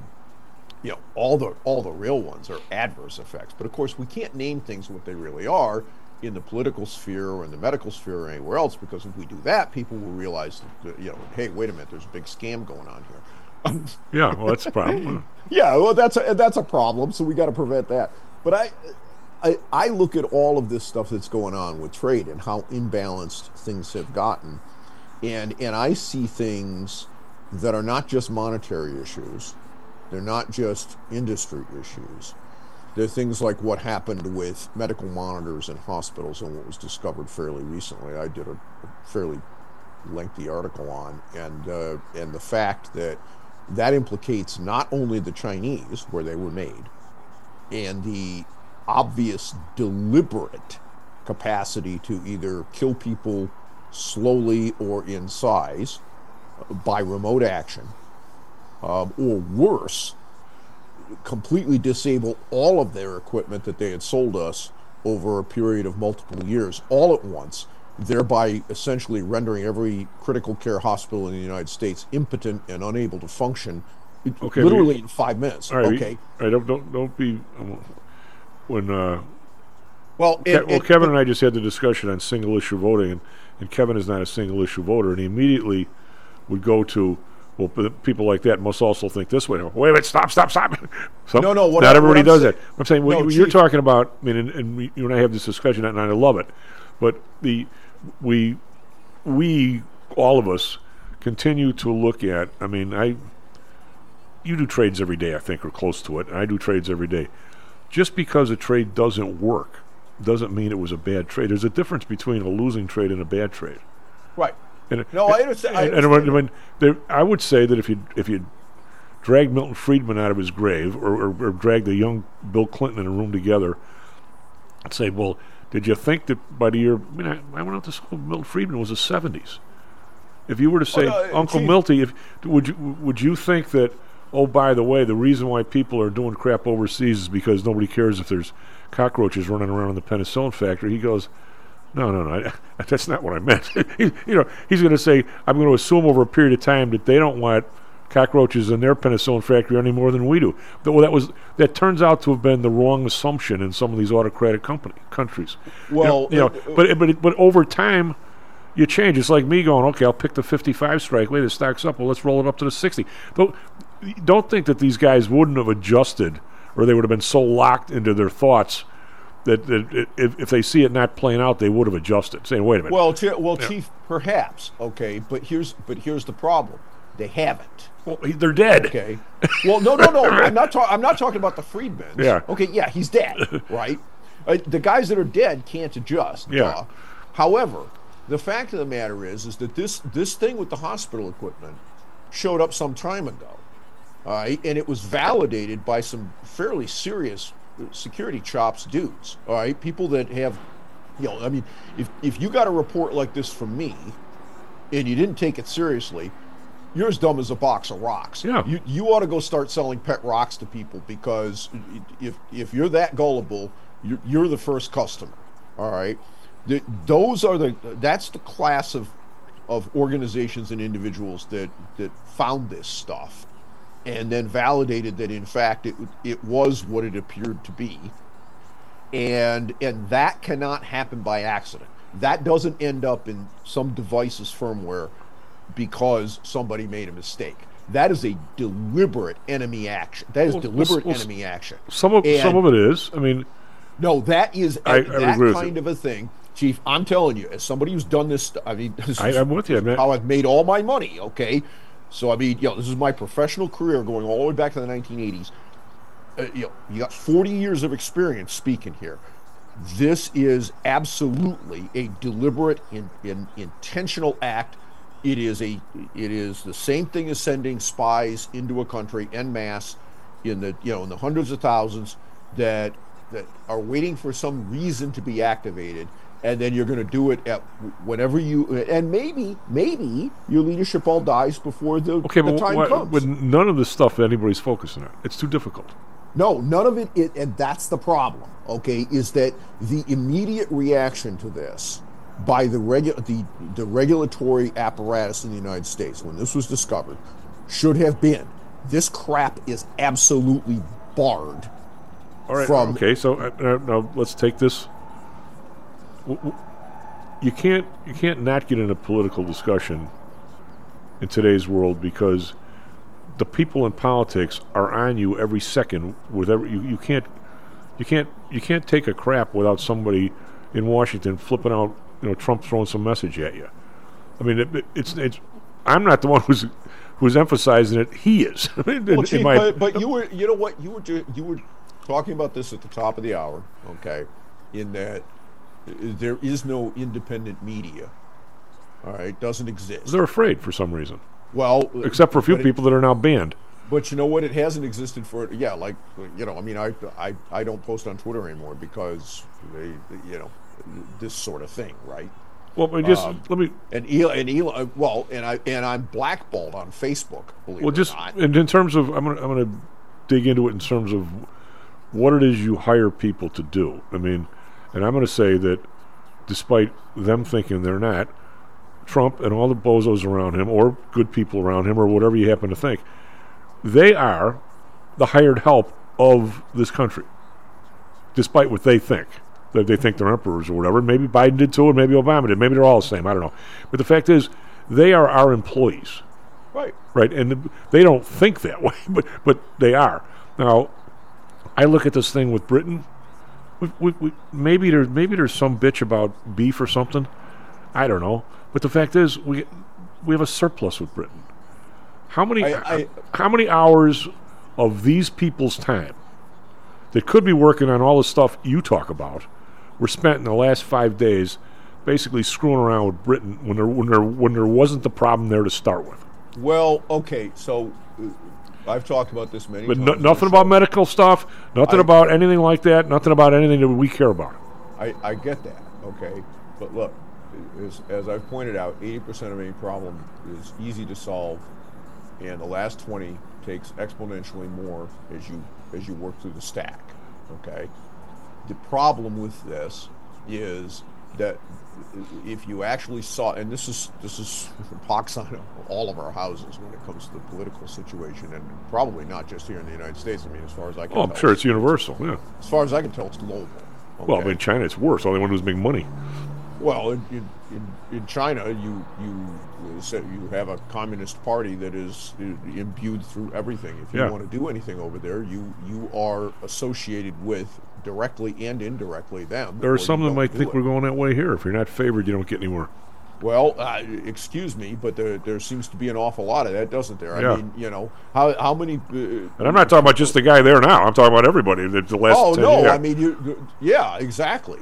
All the real ones are adverse effects, but of course we can't name things what they really are in the political sphere or in the medical sphere or anywhere else, because if we do that, people will realize that, hey, wait a minute, there's a big scam going on here. Yeah, well, that's a problem. Yeah, well, that's a problem. So we got to prevent that. But I look at all of this stuff that's going on with trade and how imbalanced things have gotten, and I see things that are not just monetary issues. They're not just industry issues. They're things like what happened with medical monitors in hospitals and what was discovered fairly recently. I did a fairly lengthy article on, and the fact that implicates not only the Chinese, where they were made, and the obvious deliberate capacity to either kill people slowly or in size by remote action, or worse, completely disable all of their equipment that they had sold us over a period of multiple years all at once, thereby essentially rendering every critical care hospital in the United States impotent and unable to function, literally in 5 minutes. All right, okay. All right, don't be when. Kevin and I just had the discussion on single issue voting, and Kevin is not a single issue voter, and he immediately would go to, well, people like that must also think this way. Wait a minute, stop. No, not everybody does that. I'm saying you're Chief, talking about. I mean, and you and I have this discussion, and I love it. But we all of us continue to look at. I mean, you do trades every day, I think, or close to it. And I do trades every day. Just because a trade doesn't work doesn't mean it was a bad trade. There's a difference between a losing trade and a bad trade. Right. I understand. I would say that if you drag Milton Friedman out of his grave, or drag the young Bill Clinton in a room together, and say, well, did you think that by the year? I went out to school. Milton Friedman was the 70s. If you were to say, Uncle Milty, would you think that? Oh, by the way, the reason why people are doing crap overseas is because nobody cares if there's cockroaches running around in the penicillin factory. He goes, no, that's not what I meant. He's going to say, I'm going to assume over a period of time that they don't want cockroaches in their penicillin factory any more than we do. Well, that turns out to have been the wrong assumption in some of these autocratic countries. Well, but over time, you change. It's like me going, okay, I'll pick the 55 strike. Wait, the stock's up. Well, let's roll it up to the 60. Don't think that these guys wouldn't have adjusted, or they would have been so locked into their thoughts that if they see it not playing out, they would have adjusted, saying, "Wait a minute." Well, Chief, perhaps. Okay, but here's the problem: they haven't. Well, they're dead. Okay. Well, no. I'm not talking about the Friedmans. Yeah. Okay. Yeah, he's dead. Right. The guys that are dead can't adjust. Yeah. However, the fact of the matter is that this thing with the hospital equipment showed up some time ago. And it was validated by some fairly serious security chops dudes. All right, people that have, if you got a report like this from me, and you didn't take it seriously, you're as dumb as a box of rocks. Yeah. You ought to go start selling pet rocks to people, because if you're that gullible, you're the first customer. All right, that's the class of organizations and individuals that found this stuff, and then validated that in fact it was what it appeared to be, and that cannot happen by accident. That doesn't end up in some device's firmware because somebody made a mistake. That is a deliberate enemy action. That is enemy action. Some of it is. I mean, no, that is I that agree kind of a thing. Chief, I'm telling you, as somebody who's done this, I'm with you, man. How I've made all my money. Okay. So, this is my professional career going all the way back to the 1980s. You got 40 years of experience speaking here. This is absolutely a deliberate, intentional act. It is the same thing as sending spies into a country en masse in the hundreds of thousands that are waiting for some reason to be activated. And then you're going to do it at whenever and maybe your leadership all dies before the time comes. With none of this stuff anybody's focusing on. It's too difficult. No, none of it, and that's the problem, okay, is that the immediate reaction to this by the regulatory apparatus in the United States when this was discovered should have been, this crap is absolutely barred. All right, okay, so now let's take this. You can't not get in a political discussion in today's world because the people in politics are on you every second with you can't take a crap without somebody in Washington flipping out, Trump throwing some message at you. I mean, it's I'm not the one who's emphasizing it. He is. Well, Chief, but you were, you were talking about this at the top of the hour, okay? In that there is no independent media. All right, doesn't exist. They're afraid for some reason. Well, except for a few people that are now banned. But you know what? It hasn't existed for I mean, I don't post on Twitter anymore because this sort of thing, right? Well, but just let me and I'm blackballed on Facebook. Believe it or not. And in terms of, I'm gonna dig into it in terms of what it is you hire people to do. I mean, and I'm gonna say that despite them thinking they're not, Trump and all the bozos around him, or good people around him, or whatever you happen to think, they are the hired help of this country, despite what they think. That they think they're emperors or whatever. Maybe Biden did too, and maybe Obama did. Maybe they're all the same. I don't know. But the fact is, they are our employees. Right. Right. And they don't think that way, but they are. Now, I look at this thing with Britain. Maybe there's some bitch about beef or something. I don't know. But the fact is, we have a surplus with Britain. How many hours of these people's time that could be working on all the stuff you talk about were spent in the last 5 days basically screwing around with Britain when there wasn't the problem there to start with? Well, okay, so I've talked about this many times. But nothing about medical stuff, nothing about anything like that, nothing about anything that we care about. I get that, okay, but look, as I've pointed out, 80% of any problem is easy to solve, and the last 20 takes exponentially more as you work through the stack, okay? The problem with this is that if you actually saw, and this is pox on all of our houses when it comes to the political situation, and probably not just here in the United States. I mean, as far as I can tell. I'm sure it's universal, yeah. As far as I can tell, it's global. Okay? Well, in China, it's worse. All they want to do is make money. Well, in China, you have a communist party that is imbued through everything. If you want to do anything over there, you are associated with, directly and indirectly, them. There are some that might think we're going that way here. If you're not favored, you don't get anywhere. Well, excuse me, but there seems to be an awful lot of that, doesn't there? I mean, how many... and I'm not talking about just the guy there now. I'm talking about everybody. The last 10 years. I mean, yeah, exactly.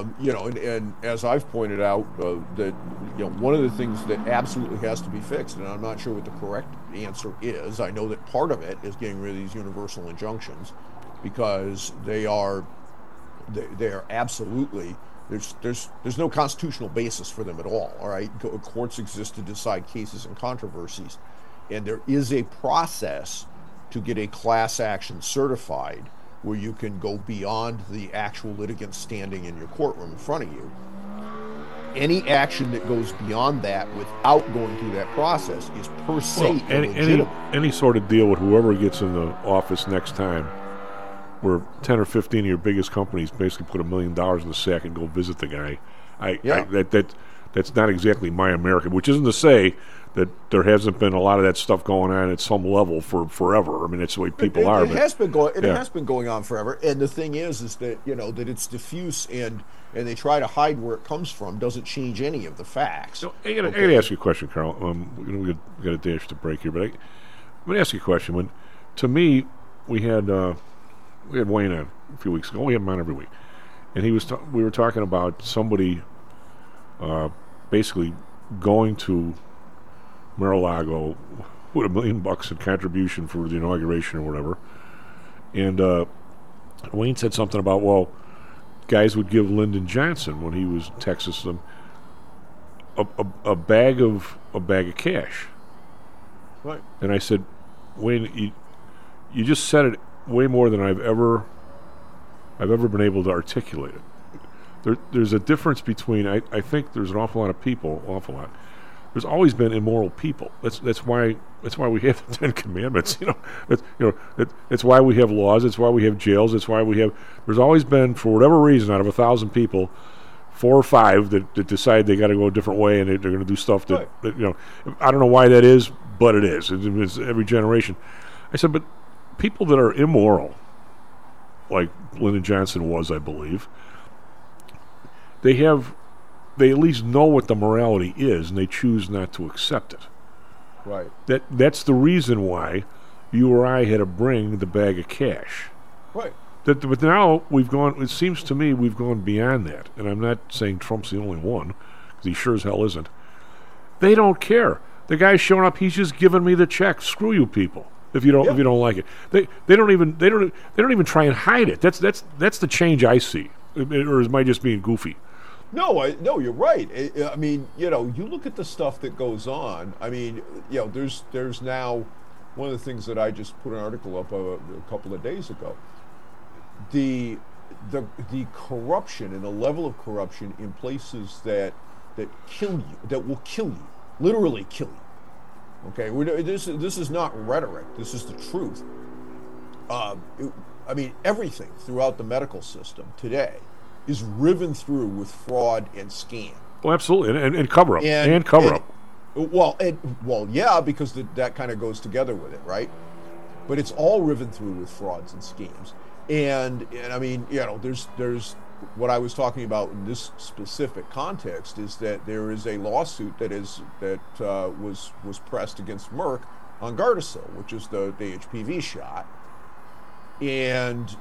And as I've pointed out, that one of the things that absolutely has to be fixed, and I'm not sure what the correct answer is. I know that part of it is getting rid of these universal injunctions, because they are absolutely... There's no constitutional basis for them at all right? Courts exist to decide cases and controversies, and there is a process to get a class action certified where you can go beyond the actual litigant standing in your courtroom in front of you. Any action that goes beyond that without going through that process is per se illegitimate. Any sort of deal with whoever gets in the office next time, where 10 or 15 of your biggest companies basically put $1 million in the sack and go visit the guy. That's not exactly my America, which isn't to say that there hasn't been a lot of that stuff going on at some level for forever. I mean, it's the way people are. It has been going on forever. And the thing is that that it's diffuse and they try to hide where it comes from. Doesn't change any of the facts. I got to ask you a question, Carl. We got a dash to break here, but I'm going to ask you a question. To me, we had Wayne on a few weeks ago. We have him on every week, and we were talking about somebody basically going to Mar-a-Lago with $1 million in contribution for the inauguration or whatever, and Wayne said something about, well, guys would give Lyndon Johnson, when he was in Texas, a bag of cash. Right. And I said, Wayne, you just said it way more than I've ever been able to articulate it. There's a difference between. I think there's an awful lot of people. There's always been immoral people. That's why we have the Ten Commandments. That's why we have laws. It's why we have jails. It's why we have. There's always been, for whatever reason, out of 1,000 people, 4 or 5 that decide they got to go a different way and they're going to do stuff that I don't know why that is, but it is. It's every generation. I said, but people that are immoral, like Lyndon Johnson was, I believe, they at least know what the morality is, and they choose not to accept it. Right. That's the reason why you or I had to bring the bag of cash. Right. But now we've gone. It seems to me we've gone beyond that, and I'm not saying Trump's the only one, because he sure as hell isn't. They don't care. The guy's showing up. He's just giving me the check. Screw you, people. If you don't like it, they don't even try and hide it. That's the change I see. Or am I just being goofy? No, you're right. I mean, you look at the stuff that goes on. I mean, there's now one of the things that I just put an article up a couple of days ago. The corruption and the level of corruption in places that kill you, that will kill you, literally kill you. Okay, this is not rhetoric. This is the truth. I mean, everything throughout the medical system today is riven through with fraud and scam. Well, absolutely, and cover up and cover up. Well, yeah, because that kind of goes together with it, right? But it's all riven through with frauds and schemes. And I mean, there's what I was talking about in this specific context is that there is a lawsuit that was pressed against Merck on Gardasil, which is the HPV shot, and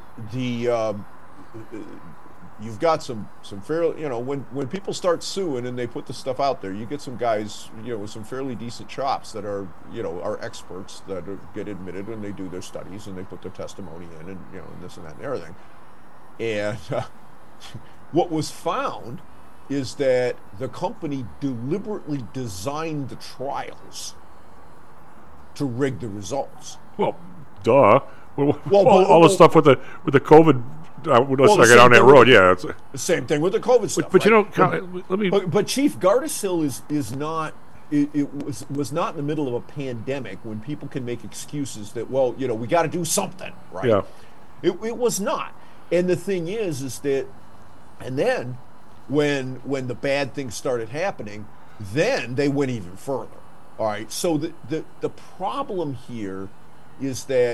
you've got some fairly, when people start suing and they put the stuff out there, you get some guys, with some fairly decent chops that are experts that get admitted, and they do their studies and they put their testimony in, and and this and that and everything. And what was found is that the company deliberately designed the trials to rig the results. Well, duh. All the stuff with the COVID. Let's not get down that road. Yeah, it's the same thing with the COVID stuff. But let me. But Chief, Gardasil is not. It was not in the middle of a pandemic when people can make excuses that we got to do something, right? Yeah. It was not. And the thing is that, and then when the bad things started happening, then they went even further. All right. So the problem here is that.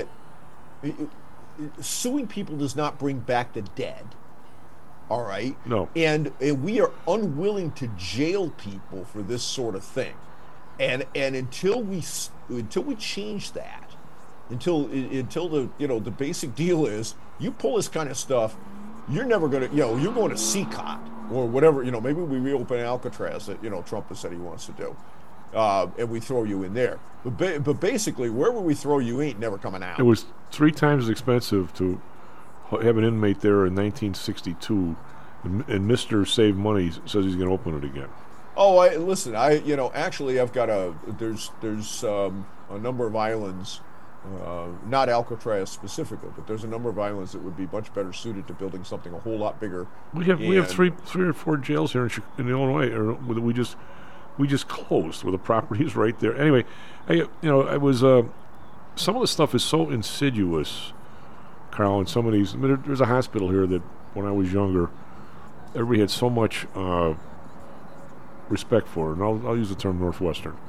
Suing people does not bring back the dead. All right? No. And we are unwilling to jail people for this sort of thing. And until we change that, until the the basic deal is you pull this kind of stuff, you're never going to you're going to CCOT or whatever, maybe we reopen Alcatraz that Trump has said he wants to do. And we throw you in there. But basically, wherever we throw you ain't never coming out. It was 3 times as expensive to have an inmate there in 1962, and Mr. Save Money says he's going to open it again. Oh, actually, I've got there's a number of islands, not Alcatraz specifically, but there's a number of islands that would be much better suited to building something a whole lot bigger. We have three or four jails here in Illinois, or we just closed where the property is right there. Anyway, I was some of the stuff is so insidious, Carl. And some of these, there's a hospital here that when I was younger, everybody had so much respect for, and I'll use the term Northwestern.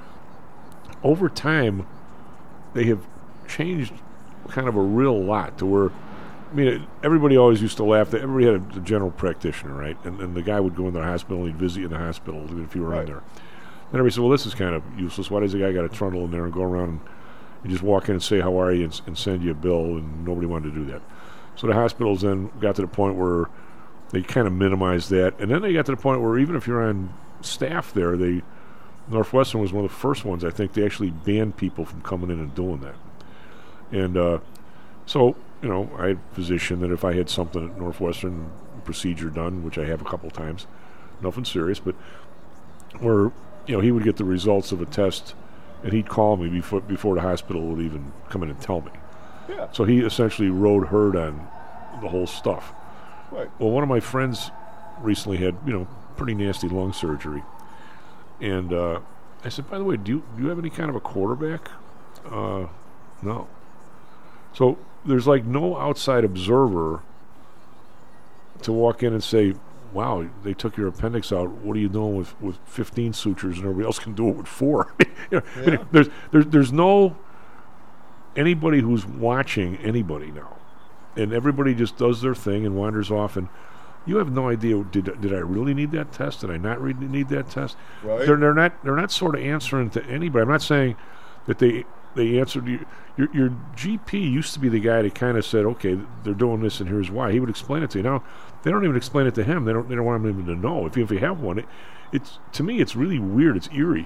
Over time, they have changed kind of a real lot to where. I mean, everybody always used to laugh that everybody had a general practitioner, right? And the guy would go in the hospital and he'd visit you in the hospital if you were in there. And everybody said, well, this is kind of useless. Why does the guy got to trundle in there and go around and just walk in and say, how are you, and send you a bill? And nobody wanted to do that. So the hospitals then got to the point where they kind of minimized that. And then they got to the point where even if you're on staff there, Northwestern was one of the first ones, I think, they actually banned people from coming in and doing that. And so... I had a physician that if I had something at Northwestern procedure done, which I have a couple times, nothing serious, but where, he would get the results of a test and he'd call me before the hospital would even come in and tell me. Yeah. So he essentially rode herd on the whole stuff. Right. Well, one of my friends recently had, pretty nasty lung surgery. And I said, by the way, do you have any kind of a quarterback? No. So there's like no outside observer to walk in and say, wow, they took your appendix out. What are you doing with 15 sutures and everybody else can do it with 4? There's no anybody who's watching anybody now. And everybody just does their thing and wanders off, and you have no idea, did I really need that test? Did I not really need that test? Right. They're not sort of answering to anybody. I'm not saying that they answered you. Your GP used to be the guy that kind of said, okay, they're doing this and here's why. He would explain it to you. Now they don't even explain it to him. They don't want him even to know. If you have one, it's to me it's really weird. It's eerie.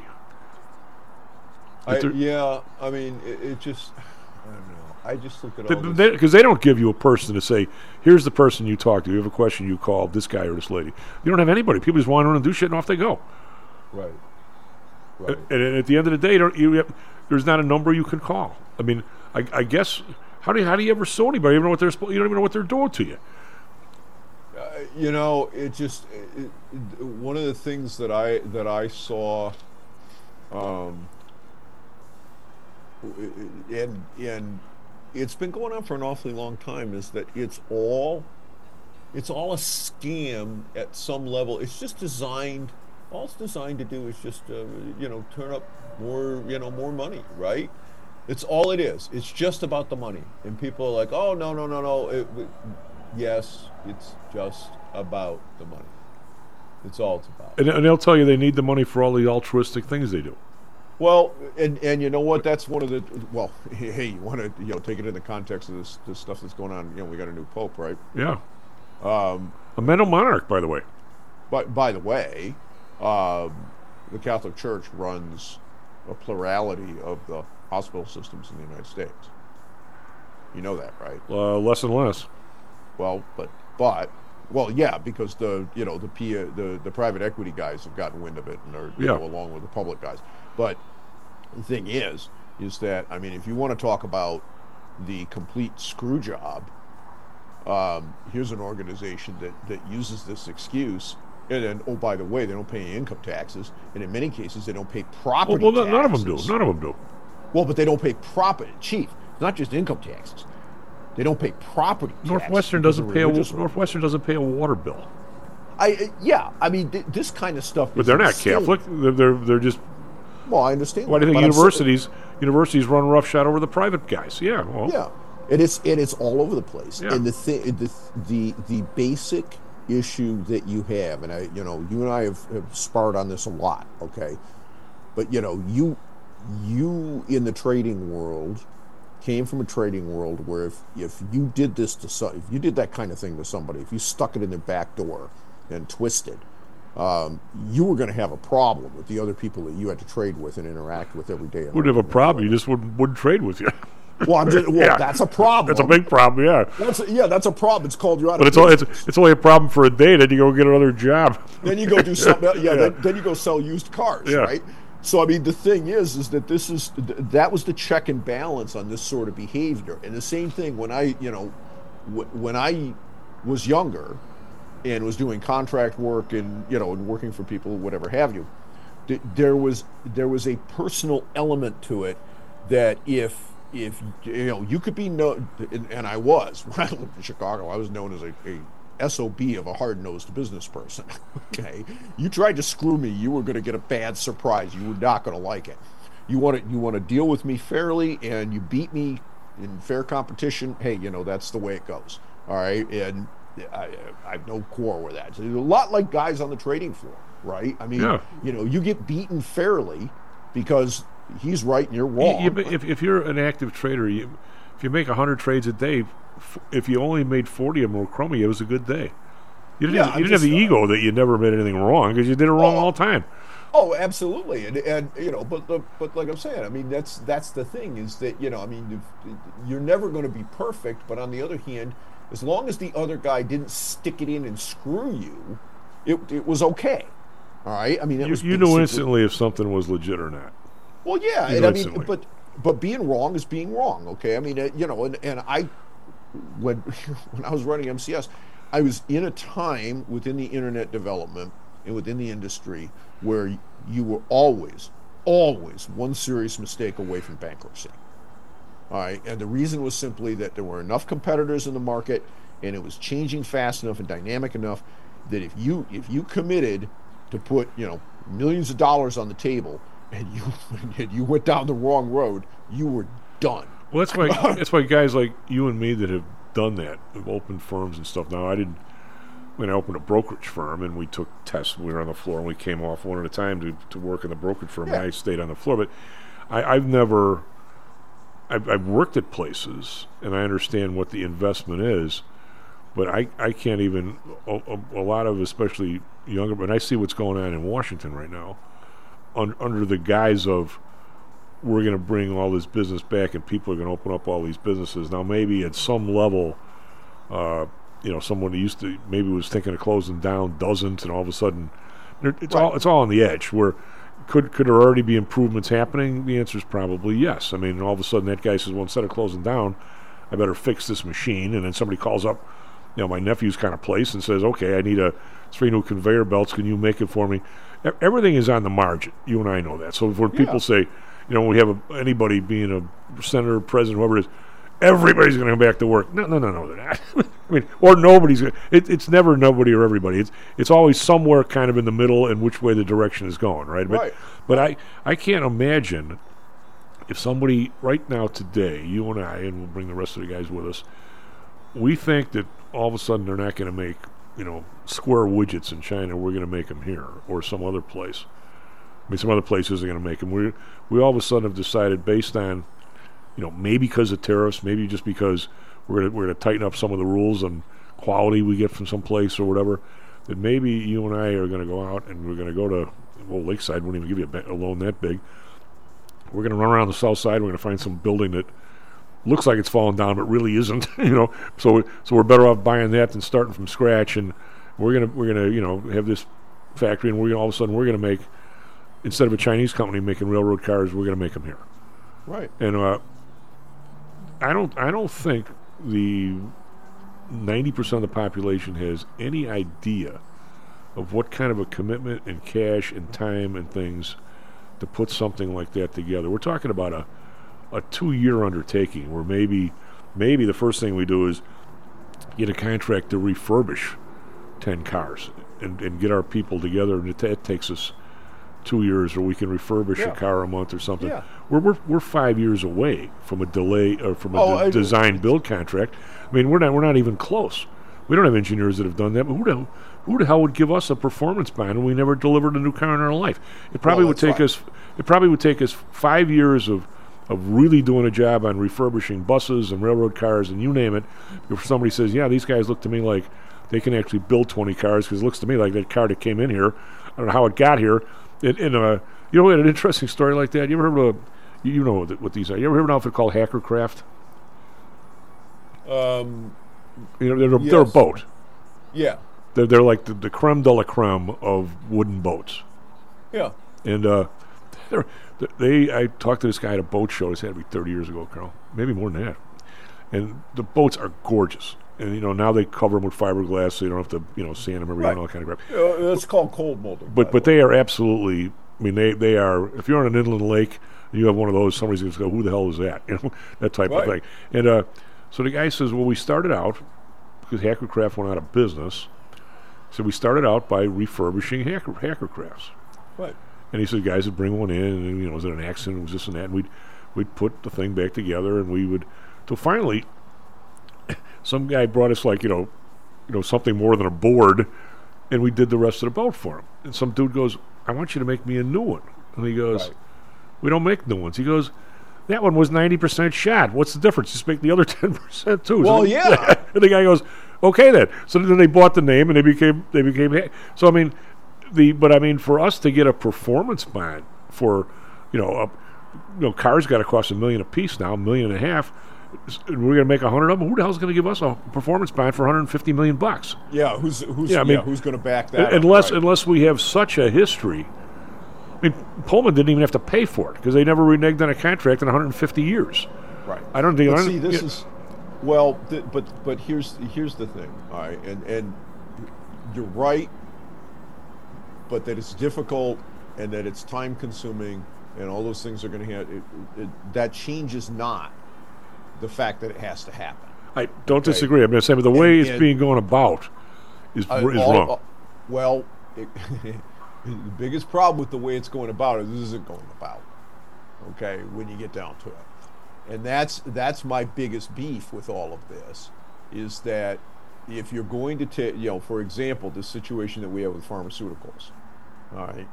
I mean, it just, I don't know. I just look at all this. Because they don't give you a person to say, here's the person you talk to. You have a question, you call this guy or this lady. You don't have anybody. People just wander around and do shit and off they go. Right. And at the end of the day, there's not a number you can call. I mean, I guess, how do you ever sue anybody? You don't even know what they're doing to you. It just one of the things that I saw, and it's been going on for an awfully long time, is that it's all a scam at some level. It's just designed. All it's designed to do is just turn up more money, right? It's all it is. It's just about the money, and people are like, oh no. Yes, it's just about the money. It's all it's about. And they'll tell you they need the money for all the altruistic things they do. Well, and you know what? That's one of the. Well, hey, you want to take it in the context of this stuff that's going on. We got a new pope, right? Yeah. A mental monarch, by the way. But by the way, the Catholic Church runs a plurality of the hospital systems in the United States. You know that, right? Less and less. Well, yeah, because the private equity guys have gotten wind of it and are along with the public guys. But the thing is that, I mean, if you want to talk about the complete screw job, here's an organization that uses this excuse, and then, oh, by the way, they don't pay any income taxes, and in many cases they don't pay property taxes. None of them do. Well, but they don't pay property. Chief, not just income taxes. They don't pay property taxes. Northwestern doesn't pay a water bill. I mean, this kind of stuff. But they're not Catholic. They're just. Well, I understand. Why do you think universities run roughshod over the private guys? Yeah. Well. Yeah, and it's all over the place. Yeah. And the basic issue that you have, and you and I have sparred on this a lot. Okay, but you in the trading world came from a trading world where if you did this if you did that kind of thing to somebody, if you stuck it in their back door and twisted, you were going to have a problem with the other people that you had to trade with and interact with every day. Wouldn't have a problem. You just wouldn't trade with you. Well, that's a problem. That's a big problem. Yeah. That's a problem. It's called you're out. But it's only a problem for a day. Then you go get another job. Then you go do something else. Yeah. Then you go sell used cars. Yeah. Right. So I mean, the thing is that that was the check and balance on this sort of behavior. And the same thing when I was younger and was doing contract work and and working for people, whatever have you, there was a personal element to it that if you could be and I was when I lived in Chicago, I was known as a SOB of a hard-nosed business person. Okay, you tried to screw me, you were going to get a bad surprise. You were not going to like it. You want to deal with me fairly, and you beat me in fair competition. Hey, that's the way it goes. All right, and I have no quarrel with that. So there's a lot like guys on the trading floor, right? I mean, you get beaten fairly because he's right and you're wrong. If you're an active trader, if you make 100 trades a day, if you only made 40 of them were crummy, it was a good day. You didn't have the ego that you never made anything wrong because you did it wrong all the time. Oh, absolutely, and but like I'm saying, I mean that's the thing is that I mean you're never going to be perfect, but on the other hand, as long as the other guy didn't stick it in and screw you, it was okay. All right, I mean you knew instantly if something was legit or not. Well, yeah, and I mean, but being wrong is being wrong. Okay, I mean, and I, when I was running MCS, I was in a time within the internet development and within the industry where you were always one serious mistake away from bankruptcy. All right, and the reason was simply that there were enough competitors in the market, and it was changing fast enough and dynamic enough that if you committed to put millions of dollars on the table and you went down the wrong road, you were done. Well, that's why guys like you and me that have done that, have opened firms and stuff. Now, I opened a brokerage firm, and we took tests. We were on the floor, and we came off one at a time to work in the brokerage firm. Yeah. And I stayed on the floor, but I've worked at places, and I understand what the investment is, but I can't even, a lot of, especially younger, but I see what's going on in Washington right now, under the guise of, we're going to bring all this business back and people are going to open up all these businesses. Now, maybe at some level, someone who used to, maybe was thinking of closing down, doesn't, and all of a sudden, it's all on the edge. Where could there already be improvements happening? The answer is probably yes. I mean, all of a sudden that guy says, well, instead of closing down, I better fix this machine. And then somebody calls up, my nephew's kind of place and says, okay, I need 3 new conveyor belts. Can you make it for me? Everything is on the margin. You and I know that. So when people say, when we have anybody being a senator, president, whoever it is, everybody's going to come back to work. No, they're not. I mean, or nobody's going to. It's never nobody or everybody. It's always somewhere kind of in the middle and which way the direction is going, right? But I can't imagine if somebody right now today, you and I, and we'll bring the rest of the guys with us, we think that all of a sudden they're not going to make, square widgets in China. We're going to make them here or some other place. I mean, some other places are going to make them. We all of a sudden have decided, based on, maybe because of tariffs, maybe just because we're going to tighten up some of the rules on quality we get from some place or whatever, that maybe you and I are going to go out and we're going to go to, Lakeside won't even give you a loan that big. We're going to run around the south side. We're going to find some building that looks like it's fallen down, but really isn't. So we're better off buying that than starting from scratch. And we're gonna have this factory, and all of a sudden we're gonna make, instead of a Chinese company making railroad cars, we're gonna make them here. Right. And I don't think the 90% of the population has any idea of what kind of a commitment and cash and time and things to put something like that together. We're talking about a 2-year undertaking where maybe the first thing we do is get a contract to refurbish 10 cars and get our people together, and it takes us 2 years, or we can refurbish a car a month or something. Yeah. We're 5 years away from a delay or from a design build contract. I mean, we're not even close. We don't have engineers that have done that. But who the hell would give us a performance bond when we never delivered a new car in our life? It probably would take us. It probably would take us 5 years of really doing a job on refurbishing buses and railroad cars and you name it. If somebody says, yeah, these guys look to me like they can actually build 20 cars, because it looks to me like that car that came in here, I don't know how it got here. An interesting story like that. You ever heard of what these are? You ever heard of an outfit called Hackercraft? They're a boat. Yeah. They're like the creme de la creme of wooden boats. Yeah. And I talked to this guy at a boat show. This had to be 30 years ago, Carl. Maybe more than that. And the boats are gorgeous. And, now they cover them with fiberglass so you don't have to, sand them every day and all that kind of crap. It's called cold molding. But they are absolutely, I mean, they are, if you're on an inland lake and you have one of those, somebody's going to go, who the hell is that? That type of thing. And so the guy says, well, we started out, because Hackercraft went out of business, so we started out by refurbishing Hackercrafts. Right. And he said, guys would bring one in, and, was it an accident, was this and that, and we'd put the thing back together, and we would, till finally, some guy brought us something more than a board, and we did the rest of the boat for him. And some dude goes, I want you to make me a new one. And he goes, we don't make new ones. He goes, that one was 90% shot. What's the difference? Just make the other 10% too. Well, yeah. And the guy goes, okay then. So then they bought the name, and they became. So I mean, for us to get a performance bond for, cars got to cost $1 million a piece now, $1.5 million. We're going to make 100 of them. Who the hell's going to give us a performance bond for $150 million? Yeah, who's going to back that? Unless we have such a history I mean, Pullman didn't even have to pay for it because they never reneged on a contract in 150 years. Right. I don't think. But see, this is well, but here's the thing. All right, and you're right, but that it's difficult and that it's time consuming and all those things are going to have that changes not the fact that it has to happen. I don't disagree. I'm just saying, but the way it's being going about is wrong. Well, the biggest problem with the way it's going about is this isn't going about. Okay, when you get down to it, and that's my biggest beef with all of this, is that if you're going to take, for example, the situation that we have with pharmaceuticals, all right,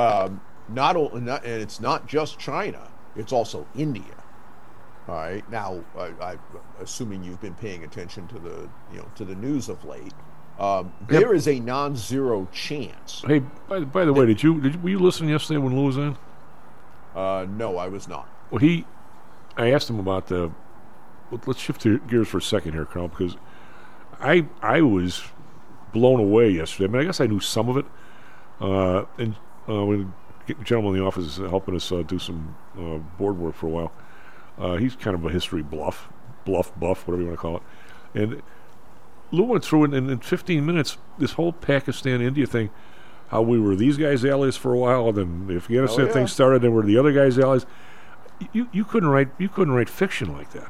and it's not just China, it's also India. All right. Now, I assuming you've been paying attention to the news of late. There is a non-zero chance. Hey, by the way, were you listening yesterday when Lou was in? No, I was not. Well, I asked him about let's shift gears for a second here, Colonel, because I was blown away yesterday. I mean, I guess I knew some of it. And when the gentleman in the office is helping us do some board work for a while. He's kind of a history buff, whatever you want to call it. And Lou went through it in 15 minutes, this whole Pakistan-India thing, how we were these guys' allies for a while, then the Afghanistan thing started, and we're the other guys' allies. You couldn't write fiction like that.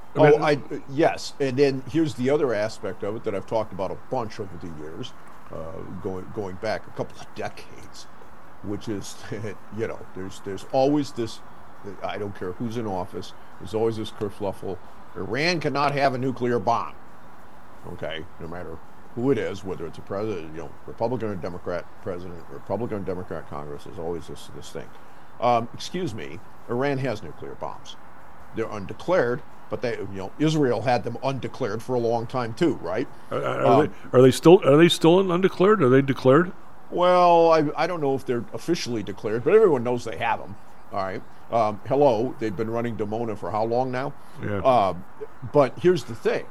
Yes, and then here's the other aspect of it that I've talked about a bunch over the years, going back a couple of decades, which is that, there's always this. I don't care who's in office. There's always this kerfluffle. Iran cannot have a nuclear bomb. Okay, no matter who it is, whether it's a president, Republican or Democrat president, Republican or Democrat Congress, there's always this thing. Excuse me, Iran has nuclear bombs. They're undeclared, but Israel had them undeclared for a long time too, right? Are they still undeclared? Are they declared? Well, I don't know if they're officially declared, but everyone knows they have them. All right. Hello, they've been running Dimona for how long now? Yeah. But here's the thing.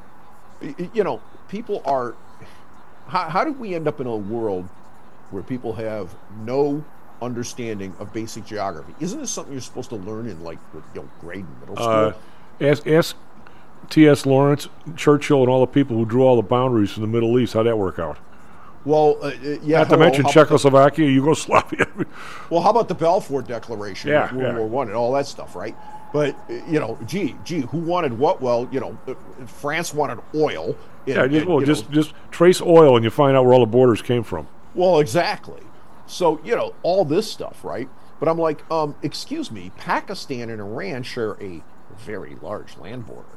People are... How did we end up in a world where people have no understanding of basic geography? Isn't this something you're supposed to learn in, grade and middle school? Ask T.S. Lawrence, Churchill, and all the people who drew all the boundaries in the Middle East. How'd that work out? Well, Not to mention Czechoslovakia, Yugoslavia. Well, how about the Balfour Declaration, World War I, and all that stuff, right? But gee, who wanted what? Well, France wanted oil. Just trace oil, and you find out where all the borders came from. Well, exactly. So all this stuff, right? But I'm like, excuse me, Pakistan and Iran share a very large land border.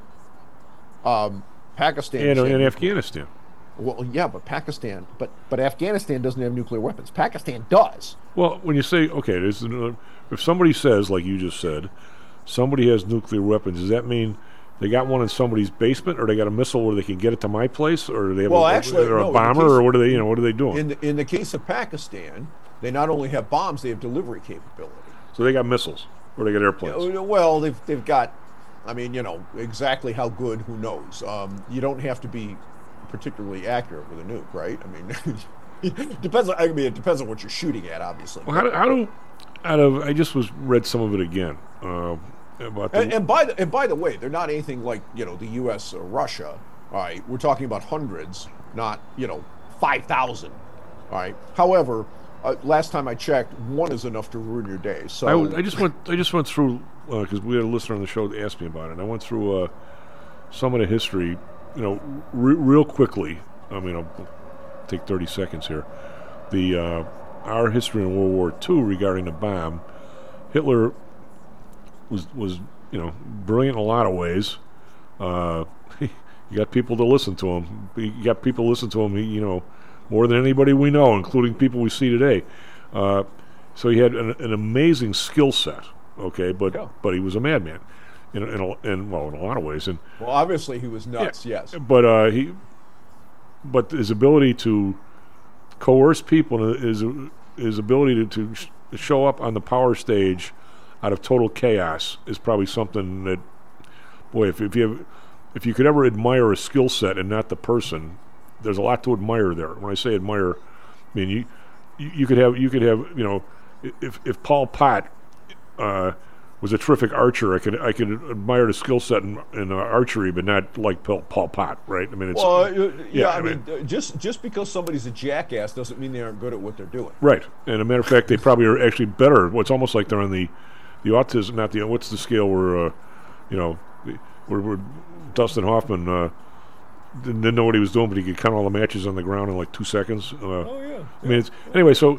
Pakistan and Afghanistan. Well, yeah, but Pakistan, but Afghanistan doesn't have nuclear weapons. Pakistan does. Well, when you say, okay, if somebody says, like you just said, somebody has nuclear weapons, does that mean they got one in somebody's basement, or they got a missile where they can get it to my place, or do they have a bomber, or what are they doing? In the case of Pakistan, they not only have bombs, they have delivery capability. So they got missiles, or they got airplanes. Well, they've got, exactly how good, who knows? You don't have to be particularly accurate with a nuke, right? I mean, it depends on what you're shooting at, obviously. Well, I just read some of it again. About and by the way, they're not anything like the U.S. or Russia. All right, we're talking about hundreds, not 5,000. All right. However, last time I checked, one is enough to ruin your day. So I just went through because we had a listener on the show that asked me about it. And I went through some of the history. Real quickly. I mean, I'll take 30 seconds here. Our history in World War II regarding the bomb. Hitler was brilliant in a lot of ways. You got people to listen to him. You got people to listen to him. More than anybody we know, including people we see today. So he had an amazing skill set. Okay, but he was a madman. In a lot of ways, and obviously he was nuts. Yeah, yes, but his ability to coerce people, his ability to show up on the power stage out of total chaos is probably something that, boy, if you could ever admire a skill set and not the person, there's a lot to admire there. When I say admire, I mean you could have if Paul Pot was a terrific archer, I could admire the skill set in archery, but not like Paul Pot, right? I mean, it's I mean, just because somebody's a jackass doesn't mean they aren't good at what they're doing. Right, and a matter of fact, they probably are actually better. Well, it's almost like they're on the autism, not the what's the scale where where Dustin Hoffman didn't know what he was doing, but he could count all the matches on the ground in like 2 seconds. I mean, anyway. So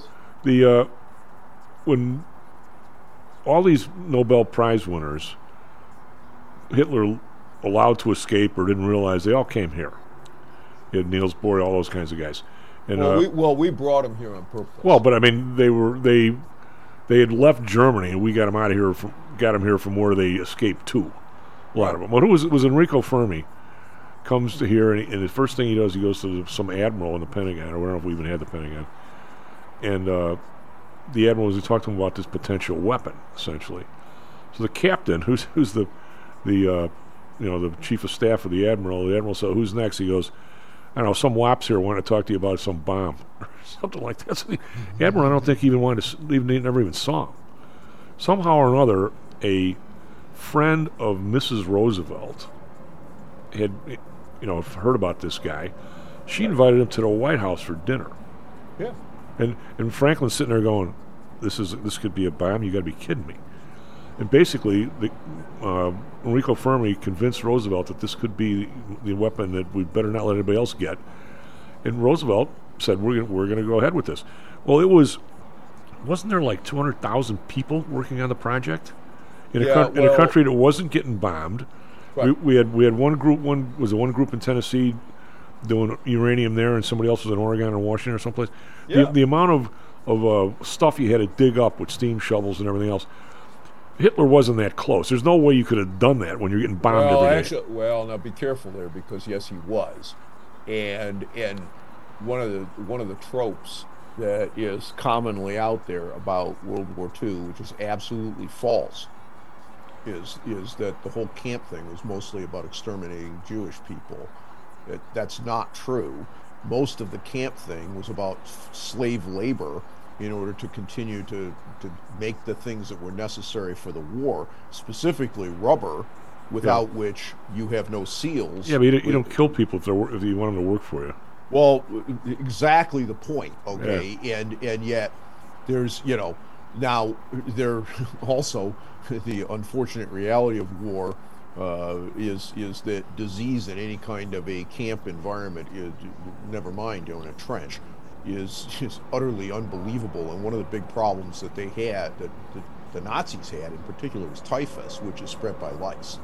when all these Nobel Prize winners, Hitler allowed to escape or didn't realize, they all came here. He had Niels Bohr, all those kinds of guys. And we brought them here on purpose. Well, but I mean, they had left Germany, and we got them out of here from where they escaped to. A lot of them. Well, it was Enrico Fermi. Comes to here, and the first thing he does, he goes to some admiral in the Pentagon, or I don't know if we even had the Pentagon, and the admiral was talking to him about this potential weapon, essentially. So the captain, who's the chief of staff of the admiral said, "Who's next?" He goes, "I don't know, some wops here want to talk to you about some bomb," or something like that. So the admiral, I don't think he even wanted to, never even saw him. Somehow or another, a friend of Mrs. Roosevelt had heard about this guy. She invited him to the White House for dinner. Yeah. And Franklin's sitting there going, this could be a bomb. You got to be kidding me. And basically, Enrico Fermi convinced Roosevelt that this could be the weapon that we better not let anybody else get. And Roosevelt said, we're going to go ahead with this. Well, wasn't there like 200,000 people working on the project in a country that wasn't getting bombed? Right. We had one group in Tennessee doing uranium there, and somebody else was in Oregon or Washington or someplace. Yeah. The amount of stuff you had to dig up with steam shovels and everything else. Hitler wasn't that close. There's no way you could have done that when you're getting bombed every day. Now be careful there, because yes, he was, and one of the tropes that is commonly out there about World War II, which is absolutely false, is that the whole camp thing was mostly about exterminating Jewish people. That's not true. Most of the camp thing was about slave labor in order to continue to make the things that were necessary for the war, specifically rubber, without which you have no seals. Yeah, but you don't kill people if you want them to work for you. Well, exactly the point, okay? Yeah. And yet there's, now there also the unfortunate reality of war is that disease in any kind of a camp environment, never mind in a trench, is utterly unbelievable. And one of the big problems that they had, that the Nazis had in particular, was typhus, which is spread by lice.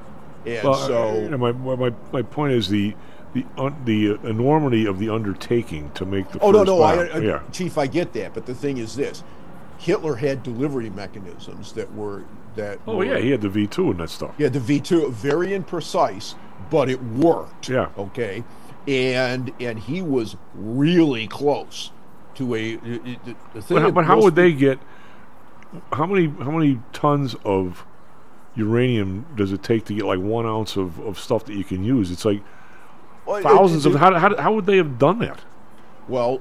And my point is the enormity of the undertaking to make the bomb. Chief, I get that, but the thing is this: Hitler had delivery mechanisms that were. He had the V2 and that stuff. Yeah, the V2, very imprecise, but it worked. Yeah. Okay, and he was really close to a. But how would they get? How many tons of uranium does it take to get like 1 ounce of stuff that you can use? It's like thousands of. How would they have done that? Well,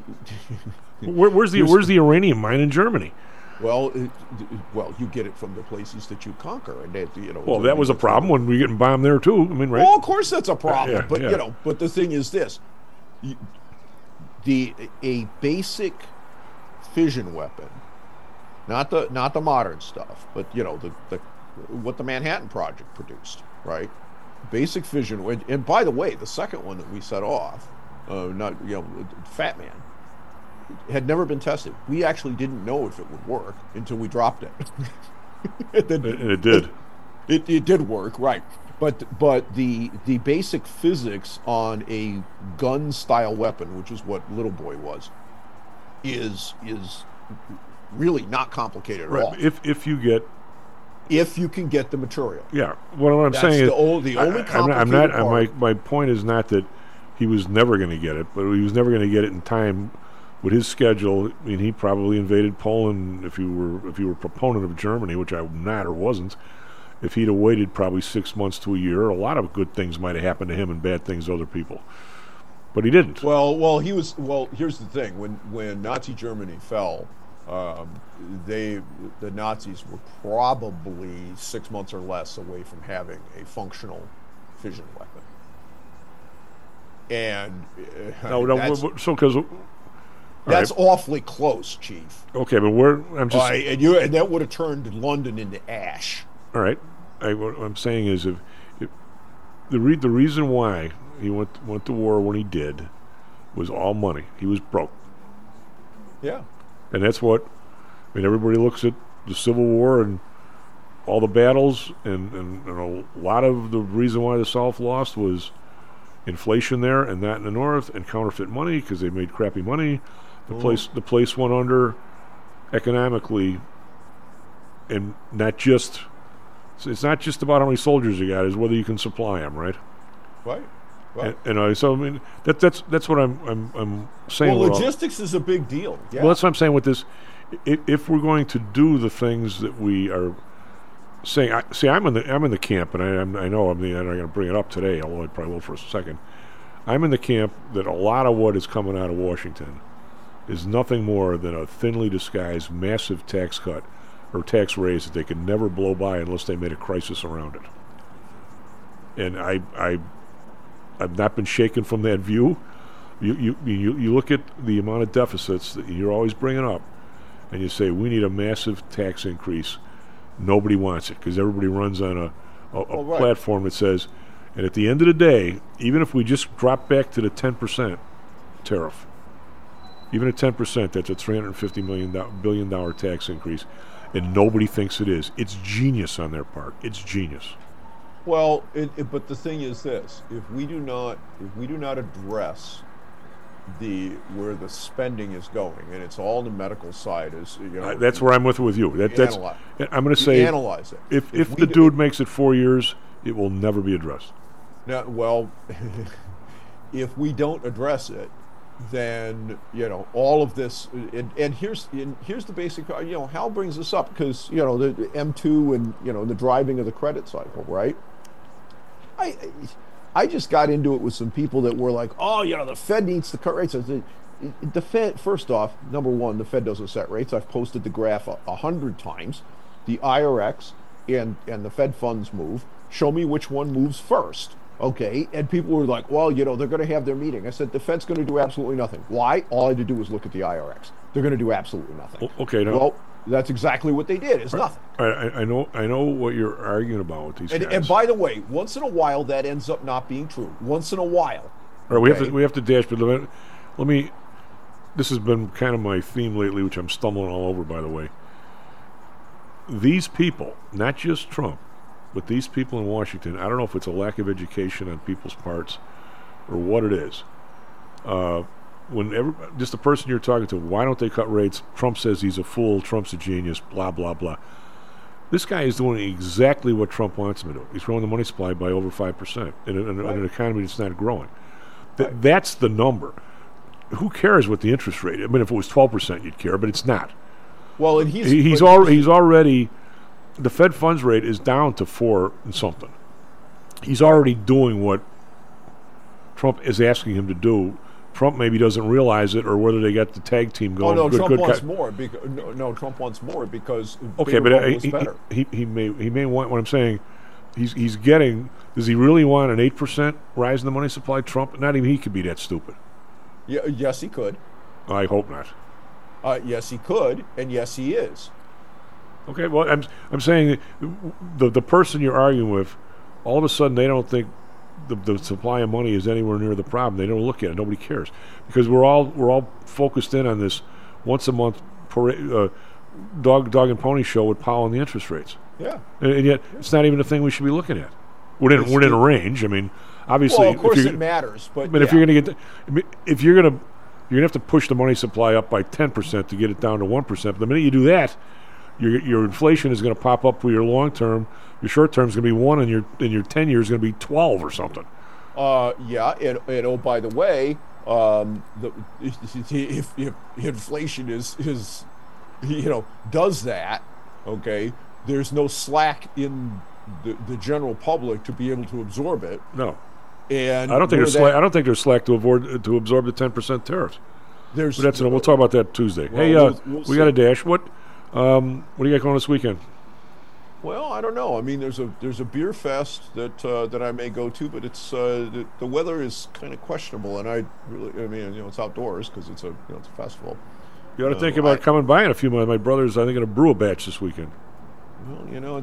where's the uranium mine in Germany? Well, you get it from the places that you conquer, and Well, that was a problem when we were getting bombed there too. I mean, right? Well, of course that's a problem, but the thing is this: a basic fission weapon, not the modern stuff, but what the Manhattan Project produced, right? Basic fission, and by the way, the second one that we set off, Fat Man, had never been tested. We actually didn't know if it would work until we dropped it. And it did. It did work, right? But the basic physics on a gun style weapon, which is what Little Boy was, is really not complicated at all. If you can get the material. Yeah. What I'm saying is the only complicated part. My point is not that he was never going to get it, but he was never going to get it in time. With his schedule, I mean, he probably invaded Poland if you were a proponent of Germany, which I'm not or wasn't. If he'd have waited probably 6 months to a year, a lot of good things might have happened to him and bad things to other people. But he didn't. Well, here's the thing: when Nazi Germany fell, the Nazis were probably 6 months or less away from having a functional fission weapon. And that's awfully close, Chief. Okay, but I'm just and that would have turned London into ash. All right, what I'm saying is, if the reason why he went to war when he did was all money. He was broke. Yeah. And that's what, everybody looks at the Civil War and all the battles, and a lot of the reason why the South lost was inflation there and that in the North, and counterfeit money because they made crappy money. The place went under economically, and it's not just about how many soldiers you got, it's whether you can supply them, right? Right. So that's what I'm saying. Well, logistics is a big deal. Yeah. Well, that's what I'm saying with this. If we're going to do the things that we are saying, I'm in the camp, and I know I'm not going to bring it up today, although I probably will for a second. I'm in the camp that a lot of what is coming out of Washington is nothing more than a thinly disguised massive tax cut or tax raise that they can never blow by unless they made a crisis around it. And I've not been shaken from that view. You look at the amount of deficits that you're always bringing up, and you say we need a massive tax increase. Nobody wants it because everybody runs on a platform that says, and at the end of the day, even if we just drop back to the 10% tariff, even at 10%, that's a $350 billion tax increase, and nobody thinks it is. It's genius on their part. It's genius. Well, but the thing is this: if we do not address where the spending is going, and it's all the medical side, that's where I'm with you. I'm going to say analyze it. If the dude makes it 4 years, it will never be addressed. Now, well, if we don't address it, then all of this, and here's the basic. Hal brings this up because the M2 and the driving of the credit cycle, right? I just got into it with some people that were like, the Fed needs to cut rates. I said, the Fed, first off, number one, the Fed doesn't set rates. I've posted the graph 100 times. The IRX and the Fed funds move. Show me which one moves first. Okay, and people were like, well, they're going to have their meeting. I said, the Fed's going to do absolutely nothing. Why? All I had to do was look at the IRX. They're going to do absolutely nothing. Okay, now. Well, that's exactly what they did. It's nothing. I know what you're arguing about with these guys. And by the way, once in a while, that ends up not being true. Once in a while. All right, we have to dash, but let me. This has been kind of my theme lately, which I'm stumbling all over, by the way. These people, not just Trump, but these people in Washington, I don't know if it's a lack of education on people's parts or what it is. Just the person you're talking to, why don't they cut rates? Trump says he's a fool, Trump's a genius, blah, blah, blah. This guy is doing exactly what Trump wants him to do. He's growing the money supply by over 5% in an economy that's not growing. That's the number. Who cares what the interest rate is? If it was 12%, you'd care, but it's not. Well, and he's already... The Fed funds rate is down to 4 and something. He's already doing what Trump is asking him to do. Trump maybe doesn't realize it, or whether they got the tag team going. Oh no, Trump wants more. Trump wants more because he may want. What I'm saying, he's getting. Does he really want an 8% rise in the money supply? Trump, not even he could be that stupid. Yeah, yes, he could. I hope not. Yes, he could, and yes, he is. Okay, well, I'm saying that the person you're arguing with, all of a sudden they don't think the supply of money is anywhere near the problem. They don't look at it. Nobody cares because we're all focused in on this once a month dog and pony show with Powell and the interest rates. Yeah, and yet it's not even a thing we should be looking at. We're in a range. I mean, obviously, well, of course it matters, but if you're going to you're going to have to push the money supply up by 10% to get it down to 1%. But the minute you do that, your inflation is going to pop up for your long term. Your short term is going to be 1, and your 10 years is going to be 12 or something. Yeah, and oh, by the way, if inflation is does that, okay, there's no slack in the general public to be able to absorb it. No, and I don't think there's slack. I don't think there's slack to absorb the 10% tariffs. But that's we'll talk about that Tuesday. Well, Hey, we'll we got a dash. What do you got going this weekend? Well, I don't know. I mean, there's a beer fest that I may go to, but it's the weather is kind of questionable, and I mean, it's outdoors because it's a festival. You ought to think about coming by in a few months. My brother's, I think, going to brew a batch this weekend. Well,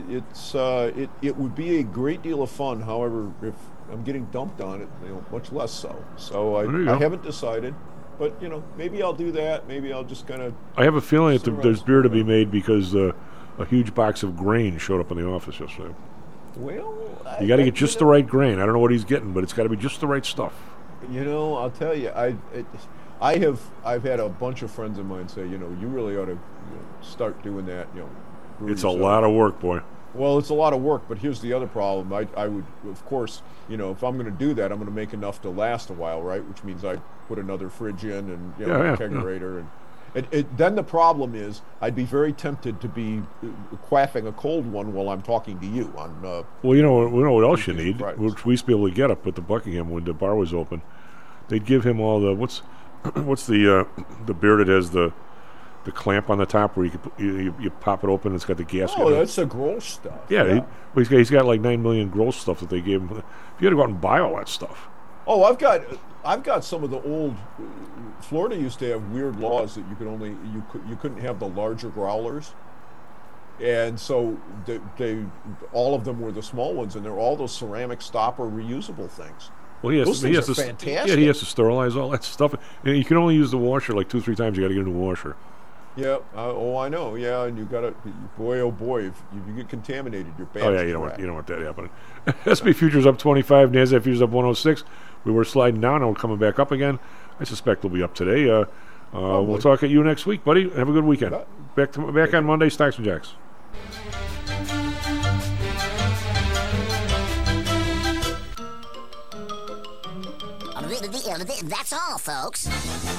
it would be a great deal of fun. However, if I'm getting dumped on it, much less so. So I haven't decided, but maybe I'll do that. Maybe I'll just kind of. I have a feeling that there's beer to be made because a huge box of grain showed up in the office yesterday. Well, you got to get just the right grain. I don't know what he's getting, but it's got to be just the right stuff. I'll tell you, I've had a bunch of friends of mine say, you really ought to start doing that. It's a lot of work, boy. Well, it's a lot of work, but here's the other problem. I would, of course, if I'm going to do that, I'm going to make enough to last a while, right? Which means I put another fridge in and kegerator. And then the problem is I'd be very tempted to be quaffing a cold one while I'm talking to you on. Well, we know what else you need, which we used to be able to get up at the Buckingham when the bar was open. They'd give him all the what's the beer that has the clamp on the top where you pop it open and it's got the gasket. Oh, that's the Grolsch stuff. Yeah. He's got like 9 million Grolsch stuff that they gave him. You got to go out and buy all that stuff. Oh, I've got some of the old. Florida used to have weird laws that you couldn't have the larger growlers, and so they all of them were the small ones, and they're all those ceramic stopper reusable things. Well, he has to fantastic. Yeah, he has to sterilize all that stuff. And you can only use the washer like 2 or 3 times. You got to get a new washer. Yeah. I know. Yeah, and you got to. Boy, oh boy, if you get contaminated, you're bad. Oh yeah, you don't want that happening. S&P futures up 25, Nasdaq futures up 106. We were sliding down, and we're coming back up again. I suspect we'll be up today. We'll talk at you next week, buddy. Have a good weekend. Back on Monday, Stocks and Jacks. That's all, folks.